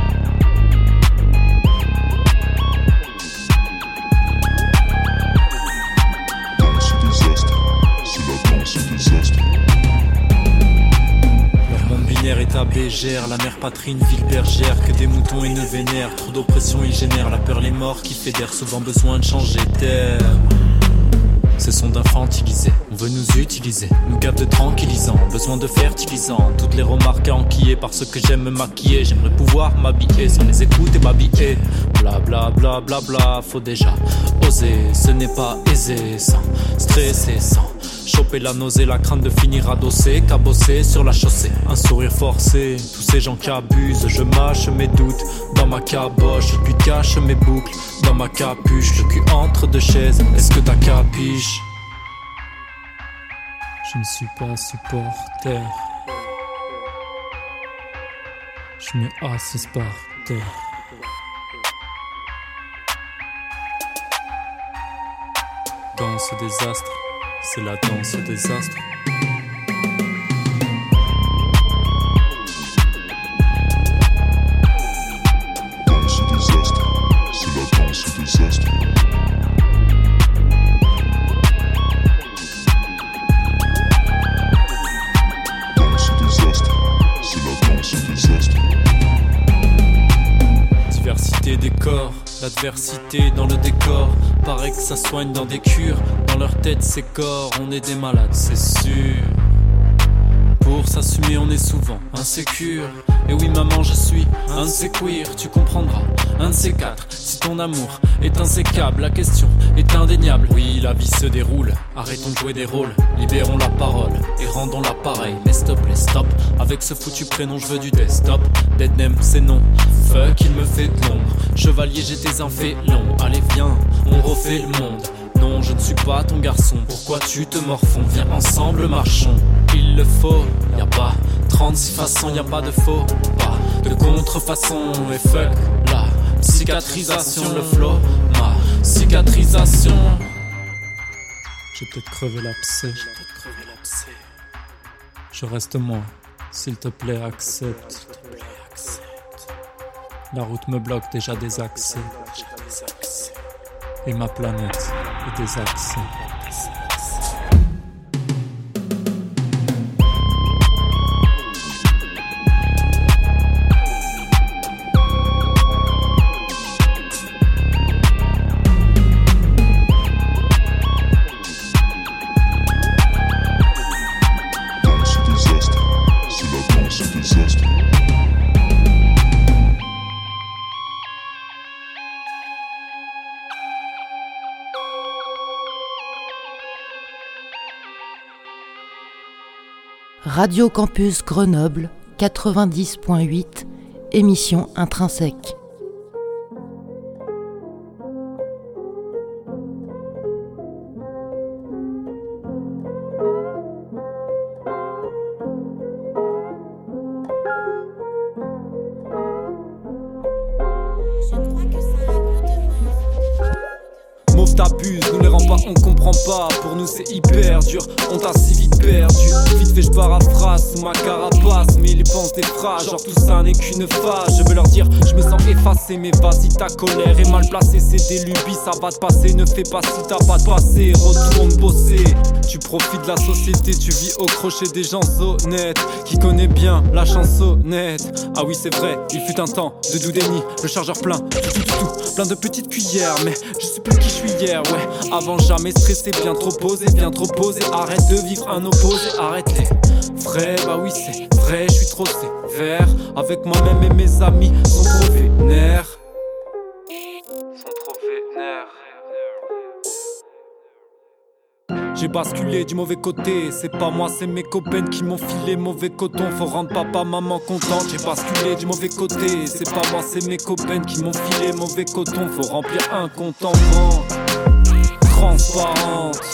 Danse des astres, c'est la danse des astres. Leur monde binaire est à Bégère, la mère patrie, une ville bergère. Que des moutons et ne vénèrent, trop d'oppression ils génèrent. La peur les morts qui fédèrent, souvent besoin de changer d'air. Ce sont d'infantiliser, on veut nous utiliser, nous gave de tranquillisants, besoin de fertilisants. Toutes les remarques à enquiller, parce que j'aime me maquiller. J'aimerais pouvoir m'habiller sans les écoutes et m'habiller. Bla bla bla bla bla, faut déjà oser. Ce n'est pas aisé, sans stresser, sans choper la nausée, la crainte de finir adossé, cabossé sur la chaussée. Un sourire forcé, tous ces gens qui abusent. Je mâche mes doutes dans ma caboche, puis cache mes boucles dans ma capuche. Le cul entre deux chaises, est-ce que t'as capiche? Je ne suis pas supporter. Je me assise par terre. Danse des astres, c'est la danse des astres. Danse des astres, c'est la danse des astres. Danse des astres, c'est la danse des astres. Diversité des corps, l'adversité dans le décor. Paraît que ça soigne dans des cures. Dans leur tête c'est corps, on est des malades c'est sûr. Pour s'assumer on est souvent insécure. Et oui maman je suis un de ces queers. Tu comprendras, un de ces quatre. Si ton amour est insécable, la question est indéniable. Oui la vie se déroule, arrêtons de jouer des rôles. Libérons la parole et rendons l'appareil. Mais stop les stop, avec ce foutu prénom je veux du desktop. Dead name c'est non, fuck il me fait de l'ombre. Chevalier j'étais un félon, allez viens, on refait le monde. Non, je ne suis pas ton garçon, pourquoi tu te morfonds? Viens ensemble marchons, il le faut. Y'a pas 36 façons, y'a pas de faux, pas de contrefaçon. Et fuck la cicatrisation, le flow, ma cicatrisation. J'ai peut-être crevé l'abcès, je reste moi, s'il te plaît accepte. La route me bloque déjà des accès. Et ma planète est des accès. Danse des astres, c'est la danse des astres. Radio Campus Grenoble 90.8, émission Intrinsèque. abuse, nous les rend pas, on comprend pas. Pour nous c'est hyper dur, on t'a si vite perdu. Vite fait je paraphrase sous ma carapace, mais ils pensent des phrases, genre tout ça n'est qu'une phase. Je veux leur dire, je me sens effacé, mais vas-y ta colère est mal placée. C'est des lubies, ça va te passer, ne fais pas si t'as pas de passé. Retourne bosser, tu profites de la société, tu vis au crochet des gens honnêtes qui connaît bien la chansonnette. Ah oui c'est vrai, il fut un temps de doudéni, le chargeur plein, tout, plein de petites cuillères. Mais je sais plus qui je suis hier, ouais. Avant jamais stressé, bien trop posé. Arrête de vivre un opposé, arrête les vrais. Bah oui c'est vrai, je suis trop sévère avec moi-même et mes amis sont trop vénères. J'ai basculé du mauvais côté, c'est pas moi, c'est mes copains qui m'ont filé mauvais coton. Faut rendre papa, maman contente. J'ai basculé du mauvais côté, c'est pas moi, c'est mes copains qui m'ont filé mauvais coton. Faut remplir un compte en banque transparente.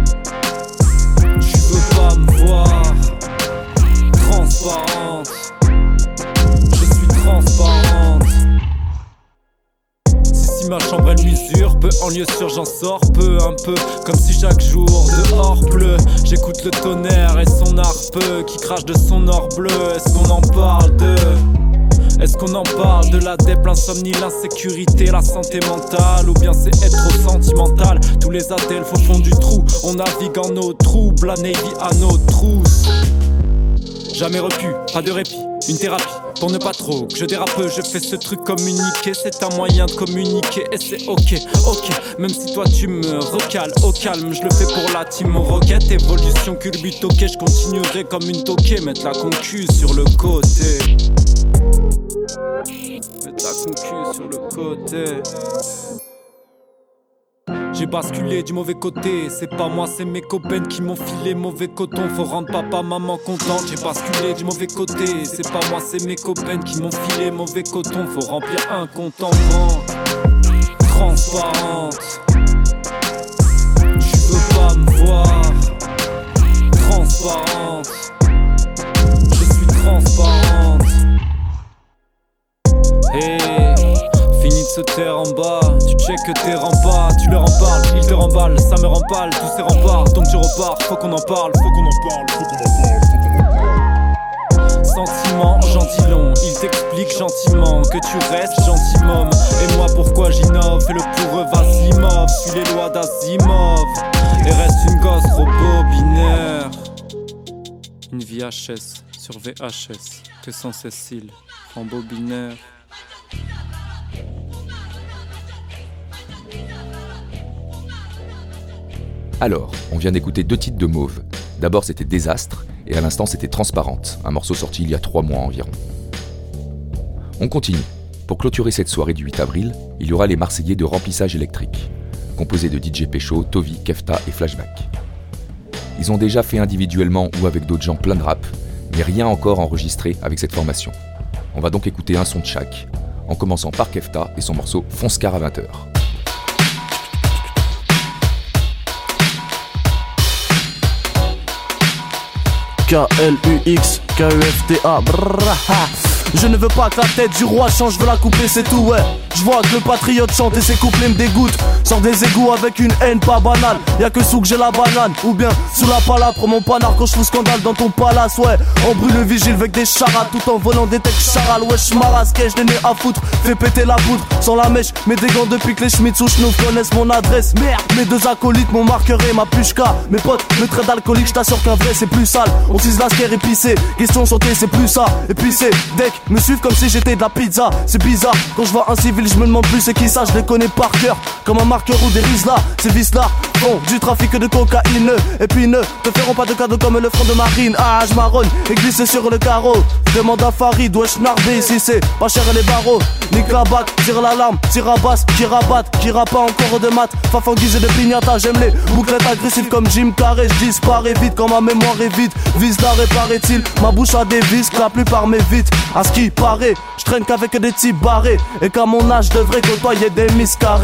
Tu veux pas me voir transparente. Je suis transparente. Si ma chambre elle m'usure, peu en lieu sûr j'en sors peu un peu. Comme si chaque jour dehors pleut. J'écoute le tonnerre et son harpe qui crache de son or bleu. Est-ce qu'on en parle de... Est-ce qu'on en parle de la dep, l'insomnie, l'insécurité, la santé mentale? Ou bien c'est être trop sentimental? Tous les adelphes au fond du trou, on navigue en eau trouble, la Navy à nos trousses. Jamais repu, pas de répit, une thérapie pour ne pas trop que je dérape. Je fais ce truc communiquer, c'est un moyen de communiquer et c'est ok. Même si toi tu me recales au calme, je le fais pour la team Rocket. Évolution culbute, ok, je continuerai comme une toquée. Mettre la concu sur le côté. Mettre la concu sur le côté. J'ai basculé du mauvais côté, c'est pas moi, c'est mes copains qui m'ont filé mauvais coton. Faut rendre papa, maman contente. J'ai basculé du mauvais côté, c'est pas moi, c'est mes copains qui m'ont filé mauvais coton. Faut remplir un compte en banque transparente. Tu veux pas me voir transparente. Je suis transparente. Hey, fini de se taire en bas, tu check que t'es remparts, tu leur en parles, ils te remballent, ça me remballe, tous ces remparts, donc tu repars, faut qu'on en parle, Sentiment, j'en dis long, il t'explique gentiment que tu restes gentilhomme. Et moi pourquoi j'innove, fais le pour eux, vas-y move, suis les lois d'Asimov. Et reste une gosse robot binaire. Une VHS sur VHS, que sans Cécile, en beau binaire. Alors, on vient d'écouter 2 titres de Mauve. D'abord c'était Désastre, et à l'instant c'était Transparente, un morceau sorti il y a 3 mois environ. On continue. Pour clôturer cette soirée du 8 avril, il y aura les Marseillais de Remplissage Électrique, composés de DJ Pécho, Tovi, Kefta et Flashback. Ils ont déjà fait individuellement ou avec d'autres gens plein de rap, mais rien encore enregistré avec cette formation. On va donc écouter un son de chaque, en commençant par Kefta et son morceau Fonce-Car à 20h. K-L-U-X, K-E-F-T-A, je ne veux pas que la tête du roi change, je veux la couper, c'est tout, ouais. Je vois que le patriote chante et ses couplets me dégoûtent. Sors des égouts avec une haine pas banale. Y'a que sous que j'ai la banane, ou bien sous la palabre mon panard quand je fous scandale dans ton palace, ouais. On brûle le vigile avec des charades tout en volant des textes charal. Ouais, j'marasque, je n'ai né à foutre. Fais péter la poudre sans la mèche. Mets des gants depuis que les Schmitz ou Schnouf connaissent mon adresse. Merde, mes 2 acolytes, mon marqueur et ma pushka. Mes potes me traitent d'alcoolique, j't'assure qu'un vrai c'est plus sale. On tise la scare épicée, question santé c'est plus ça. Et puis c'est deck, me suivent comme si j'étais de la pizza. C'est bizarre, quand je vois un civil je me demande plus c'est qui ça, je les connais par cœur. Comme un marqueur ou des Rizla, ces vis-là font du trafic de cocaïne. Et puis ne te feront pas de cadeaux comme le front de marine. Ah, je marronne et glisse sur le carreau. Demande à Farid, wesh nardé, si c'est pas cher les barreaux. Nique la batte, tire l'alarme, tire à basse, qui rabatte, qui rappe pas encore de maths. Fafan guisé de pignata, j'aime les bouclettes agressives comme Jim Carrey. Je disparais vite quand ma mémoire est vide. Vise la réparait-il, ma bouche a des vis, que la plupart m'évitent. À ce qui paraît, je traîne qu'avec des types barrés. Et qu'à mon âge, je devrais côtoyer des miss carrés.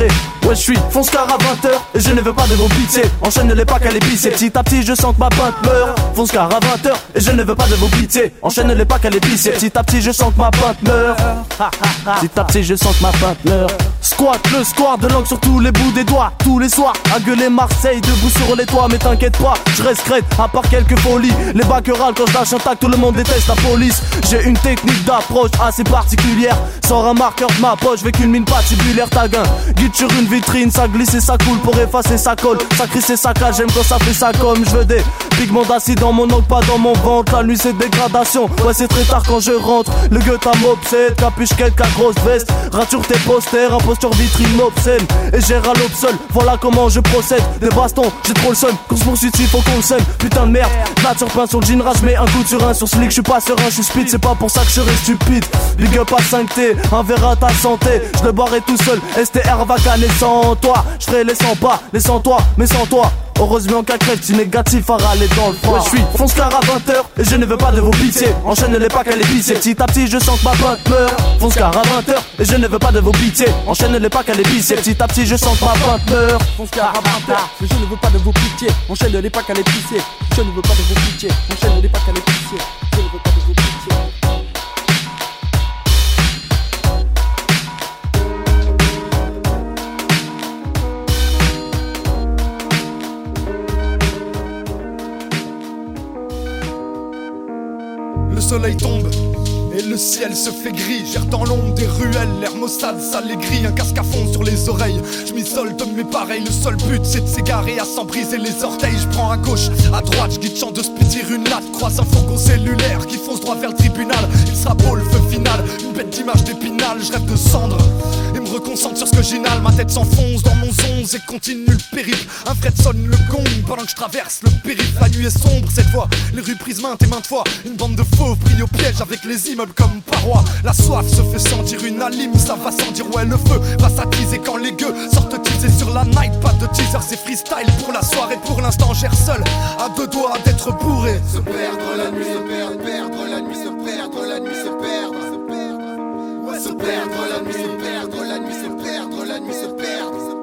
Ouais, je suis Fonce-Car à 20h et je ne veux pas de vos pitiés. Enchaîne-les pas qu'à l'épice et petit à petit je sens que ma pinte meurt. Fonce-Car à 20h et je ne veux pas de vos pitiés. Enchaîne-les pas qu'à l'épice et petit à petit je sens que ma pinte meurt. Petit à petit je sens que ma pinte meurt. Squat, le squat de langue sur tous les bouts des doigts. Tous les soirs, à gueuler Marseille, debout sur les toits. Mais t'inquiète pas, je reste crête, à part quelques folies. Les bacs râlent quand je lâche un tac, tout le monde déteste la police. J'ai une technique d'approche assez particulière. Sors un marqueur de ma poche avec une mine patibulaire. Tag un guide sur une vitrine, ça glisse et ça coule. Pour effacer ça colle, ça crisse et ça cache. J'aime quand ça fait ça comme je veux des pigments d'acide dans mon ongle, pas dans mon ventre. La nuit c'est dégradation, ouais c'est très tard quand je rentre. Le gueule m'obsède, capuche quelqu'un grosse veste. Rature tes posters, imposture vitrine obscène. Et j'ai à l'aube seul, voilà comment je procède. Des bastons, j'ai trop le seum, course poursuite il faut qu'on le sème. Putain de merde, nature peint sur le jean rage, mais un coup sur un sur slick. Je suis pas serein, je suis speed, c'est pas pour ça que je serai stupide. Big up à 5T, un verre à ta santé. Je le boirai tout seul, STR va canner sans toi. Je ferai les 100 pas, les 100 toi, mais sans toi. Heureusement qu'un crève, si négatif à râler dans le froid. Ouais, je suis Fonce-Car à 20h et je ne veux pas de vos pitiés. Enchaîne-les pas qu'à l'épice et petit à petit je sens que ma pinte meurt. Fonce-Car à 20h et je ne veux pas de vos pitiés. Enchaîne-les pas qu'à l'épice et petit à petit je sens que ma pinte meurt. Fonce-Car à 20h et je ne veux pas de vos pitiés. Enchaîne-les pas qu'à l'épice. Je ne veux pas de vos pitiés. Enchaîne-les pas qu'à l'épice. Je ne veux pas de vos pitiés. Le soleil tombe et le ciel se fait gris. J'erre dans l'ombre des ruelles, l'air maussade, sale et gris. Un casque à fond sur les oreilles, je m'isole de mes pareils. Le seul but c'est de s'égarer à s'en briser les orteils. Je prends à gauche, à droite, je guide champ de spitire une latte. Croise un fourgon cellulaire qui fonce droit vers le tribunal. Il sera beau le feu final, une bête d'image d'épinal. Je rêve de cendre et me reconcentre sur ce que j'inhale. Ma tête s'enfonce dans mon zonze et continue le périple. Un fret sonne le gong pendant que je traverse le périph'. La nuit est sombre cette fois, les rues prises maintes et maintes fois. Une bande de fauves pris au piège avec les immeubles comme parois. La soif se fait sentir une alime, ça va sans dire ouais le feu va s'attiser quand les gueux sortent teaser sur la night. Pas de teaser, c'est freestyle pour la soirée. Pour l'instant j'erre seul, à deux doigts d'être bourré. Se perdre la nuit, se perdre, perdre la nuit, se perdre la nuit, se perdre, se perdre. Ouais, se perdre la nuit, se perdre la nuit, se perdre la nuit, se perdre, se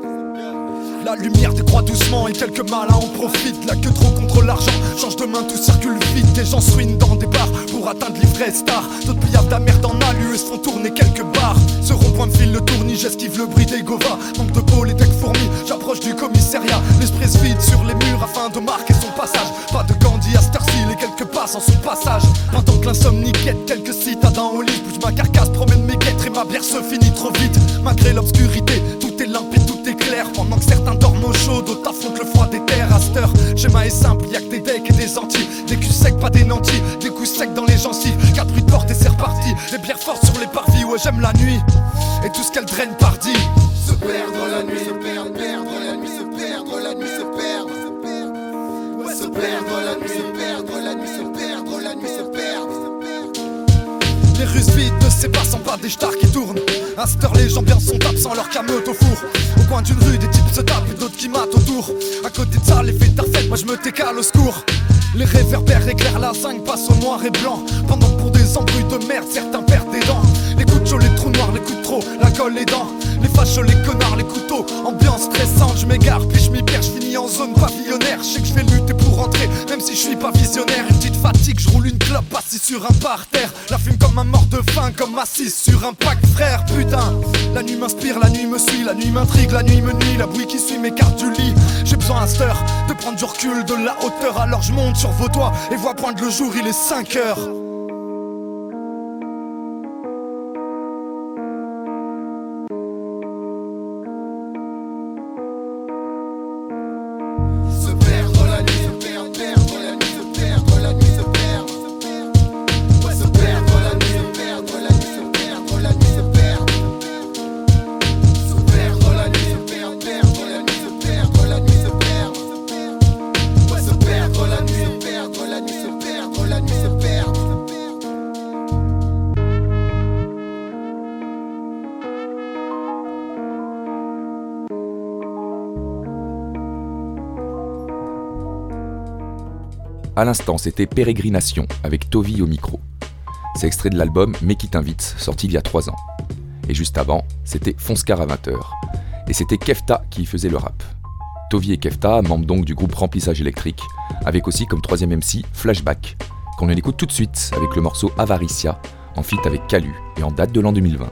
perdre. La lumière décroît doucement et quelques malins en profitent. La queue trop contre l'argent, change de main, tout circule vite. Des gens swing dans des bars pour atteindre l'ivresse star. D'autres pillards de la merde en alu et se font tourner quelques bars. Ce rond-point me file le tournis, j'esquive le bruit des govas. Manque de peau, les techs fourmis, j'approche du commissariat. L'esprit se vide sur les murs afin de marquer son passage. Pas de Gandhi à cette heure-ci, les quelques passes en son passage. Pendant que l'insomnie guette quelques citadins au lit. Bouge ma carcasse, promène mes guêtres et ma bière se finit trop vite. Malgré l'obscurité, tout est limpide, tout est clair. Pendant que certains dorment au chaud, d'autres affrontent le froid des terres. À cette heure, schéma est simple, y'a que des decks et des antilles. Des culs secs, pas des nantis, des coups secs dans les gencives. 4 bruits de porte et c'est reparti. Des bières fortes sur les parvis, ouais j'aime la nuit et tout ce qu'elle draine pardi. Se perdre la nuit, se perdre, perdre la nuit, se perdre la nuit, se perdre, se perdre. Ouais, se perdre la nuit, se perdre la nuit, se perdre la nuit, se perdre, se perdre. Les Russes vides ne s'effacent pas des stars qui tournent. À cette heure les gens bien sont absents, leur cameute au four. Au coin d'une rue des types se tapent et d'autres qui matent autour. À côté de ça les fêtards fêtent, moi je me décale au secours. Les réverbères éclairent la zinc, passent au noir et blanc. Pendant que pour des embrouilles de merde certains perdent des dents. Les coups de chaud, les trous noirs, les coups de trop, la colle, les dents. Les fâcheux, les connards, les couteaux. Ambiance stressante, je m'égare, puis je m'y perds, je finis en zone pavillonnaire. Je sais que je vais lutter pour rentrer, même si je suis pas visionnaire. Une petite fatigue, je roule une clope assis sur un parterre. La fume comme un mort de faim, comme assis sur un pack frère. Putain, la nuit m'inspire, la nuit me suit, la nuit m'intrigue, la nuit me nuit. La bouille qui suit m'écarte du lit. J'ai besoin à cette heure de prendre du recul, de la hauteur. Alors je monte sur vos toits et vois poindre le jour, il est 5 heures. À l'instant, c'était Pérégrination avec Tovi au micro. C'est extrait de l'album Mais qui t'invite, sorti il y a 3 ans. Et juste avant, c'était Fonce-Car à 20h. et c'était Kefta qui y faisait le rap. Tovi et Kefta, membres donc du groupe Remplissage Électrique, avec aussi comme troisième MC Flashback, qu'on écoute tout de suite avec le morceau Avaricia, en feat avec Calu et en date de l'an 2020.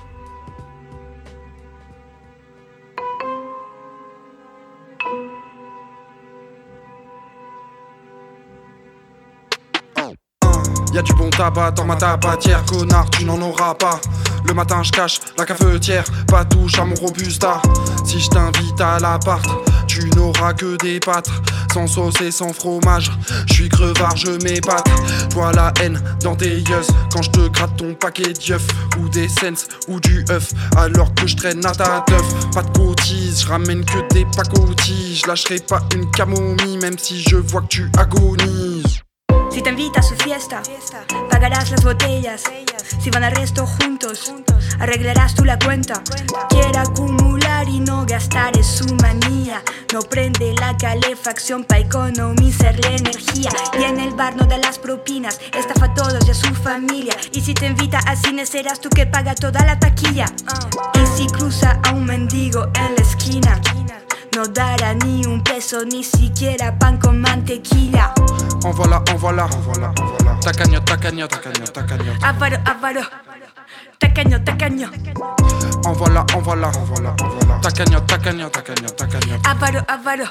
Y'a du bon tabac dans ma tabatière, connard, tu n'en auras pas. Le matin je cache la cafetière, pas touche à mon robusta. Si je t'invite à l'appart, tu n'auras que des pâtes, sans sauce et sans fromage. Je suis crevard, je m'épate. J'vois la haine dans tes yeux quand je te gratte ton paquet d'yeux ou des sens ou du œuf, alors que je traîne à ta teuf. Pas de cotise, je ramène que des pacotilles. Je lâcherai pas une camomille même si je vois que tu agonises. Si te invita a su fiesta, pagarás las botellas. Si van al resto juntos, arreglarás tú la cuenta. Quiere acumular y no gastar, es su manía. No prende la calefacción pa' economizar la energía. Y en el bar no da las propinas, estafa a todos y a su familia. Y si te invita a cine serás tú que paga toda la taquilla. Y si cruza a un mendigo en la esquina, no dará ni un peso, ni siquiera pan con mantequilla. Envola, envola, envola, envola. Tacaño, tacaño, tacaño, tacaño. Avaro, avaro. Tacaño, tacaño. Envola, envola, envola, envola. Tacaño, tacaño, tacaño, tacaño. Avaro, avaro.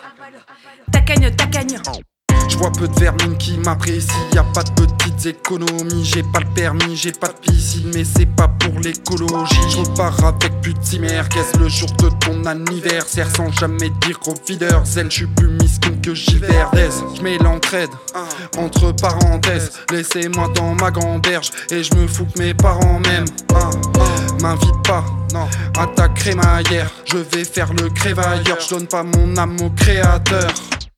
Tacaño, tacaño. Je vois peu de vermine qui m'apprécie, y'a pas de petites économies. J'ai pas le permis, j'ai pas de piscine, mais c'est pas pour l'écologie. Je repars avec petit merguez le jour de ton anniversaire, sans jamais dire au videur zen, j'suis plus miskin que Gilles Verdez. J'mets l'entraide entre parenthèses, laissez-moi dans ma gamberge et j'me fous que mes parents m'aiment. M'invite pas à ta crémaillère, je vais faire le crévailleur, j'donne pas mon âme au créateur.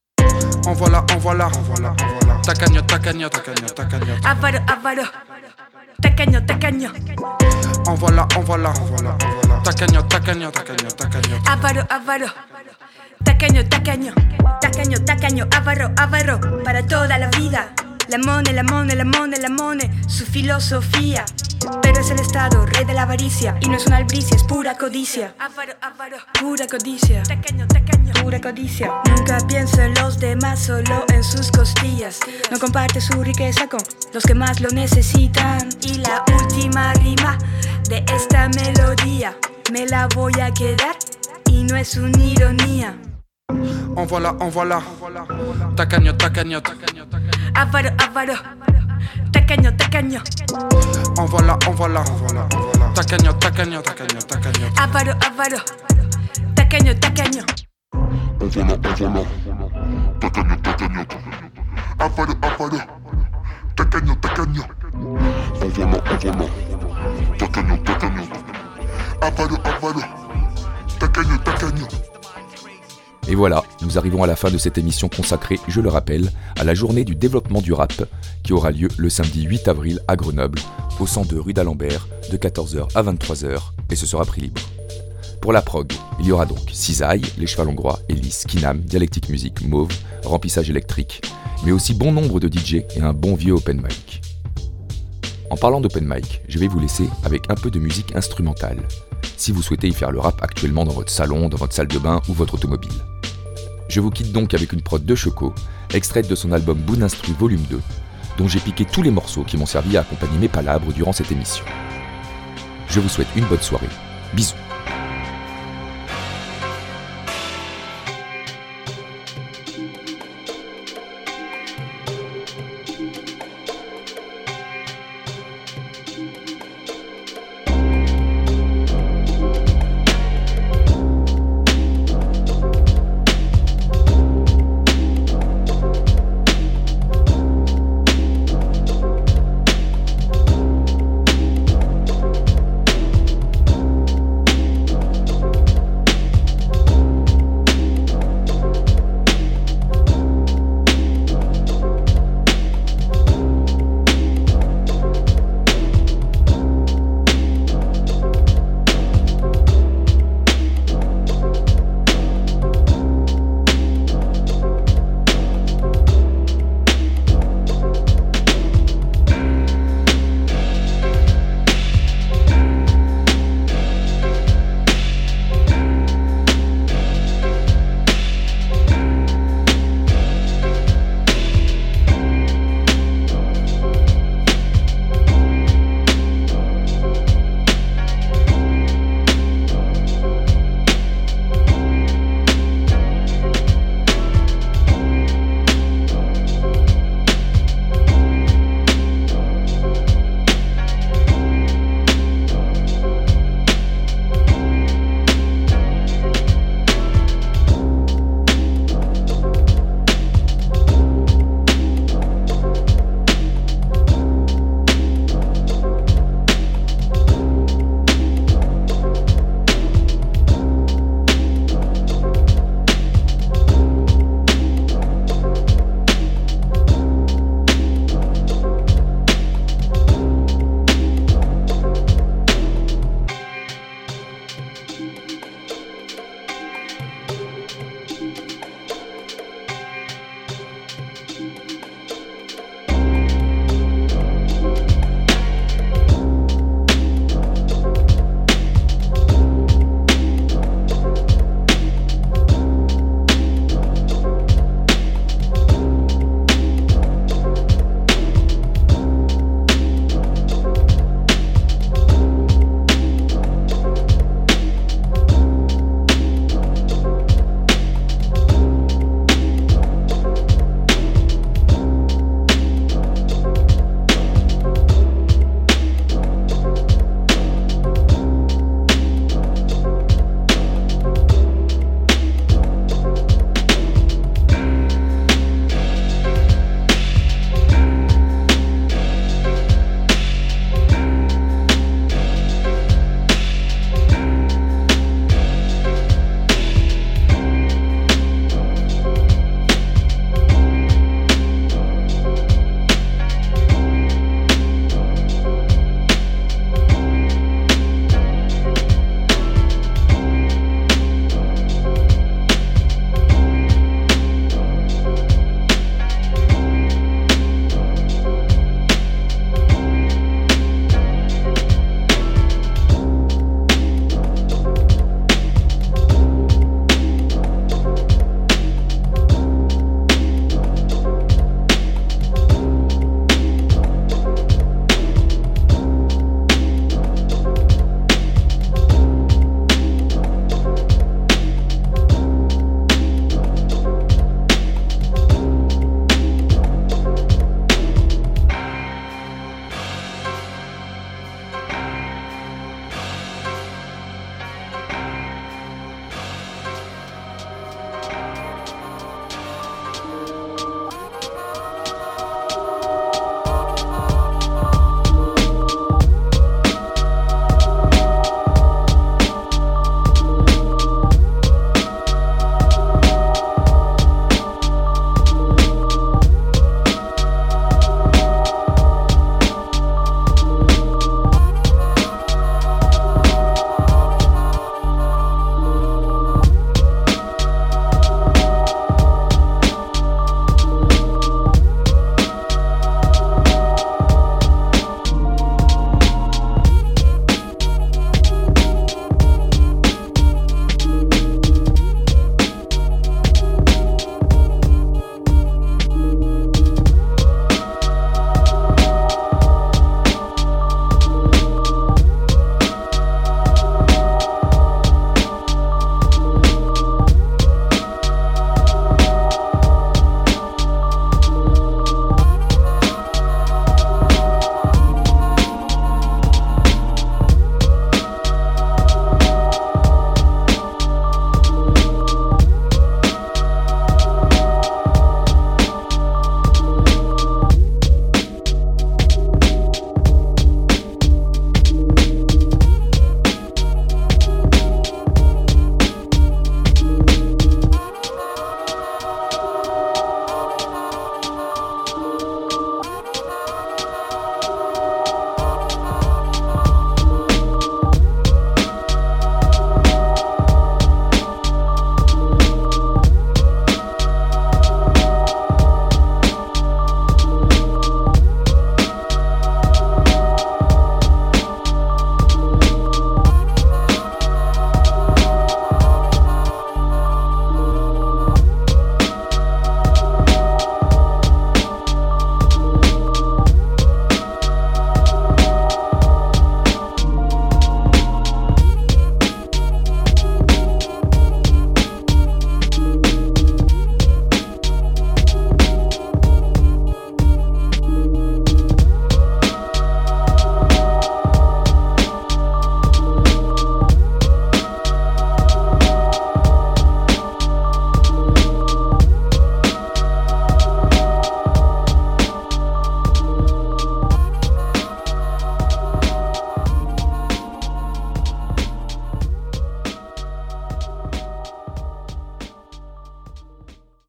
Envola, envola, envola, envola. Tacaño, tacaño, tacaño, tacaño. Avaro, avaro. Tacaño, tacaño. Envola, envola, envola, envola. Tacaño, tacaño, tacaño, tacaño. Avaro, avaro. Tacaño, tacaño. Tacaño, tacaño, avaro, avaro. Para toda la vida. La mone, la mone, la mone, la mone. Su filosofía. Pero es el Estado, rey de la avaricia. Y no es una albricia, es pura codicia. Avaro, avaro. Pura codicia. Tacaño, tacaño. Pura codicia. Nunca piensa en los demás, solo en sus costillas. No comparte su riqueza con los que más lo necesitan. Y la última rima de esta melodía me la voy a quedar y no es una ironía. Envola, envola. Tacaño, tacaño, tacaño, tacaño. Avaro, avaro. Tacaño, tacaño. Envola, envola, envola, envola. Tacaño, tacaño, tacaño, tacaño. Avaro, avaro. Tacaño, tacaño. Envola, envola. Tacaño, tacaño. Avaro, avaro. Tacaño, tacaño. Envola, envola. Tacaño, tacaño. Avaro, avaro. Tacaño, tacaño. Et voilà, nous arrivons à la fin de cette émission consacrée, je le rappelle, à la journée du développement du rap qui aura lieu le samedi 8 avril à Grenoble, au 102 rue d'Alembert, de 14h à 23h, et ce sera prix libre. Pour la prog, il y aura donc Cisaille, Les Cheval Hongrois, Ellis, Kinam, Dialectique Musique, Mauve, Remplissage Électrique, mais aussi bon nombre de DJ et un bon vieux open mic. En parlant d'open mic, je vais vous laisser avec un peu de musique instrumentale, si vous souhaitez y faire le rap actuellement dans votre salon, dans votre salle de bain ou votre automobile. Je vous quitte donc avec une prod de Choco, extraite de son album Boon Instru Volume 2, dont j'ai piqué tous les morceaux qui m'ont servi à accompagner mes palabres durant cette émission. Je vous souhaite une bonne soirée. Bisous.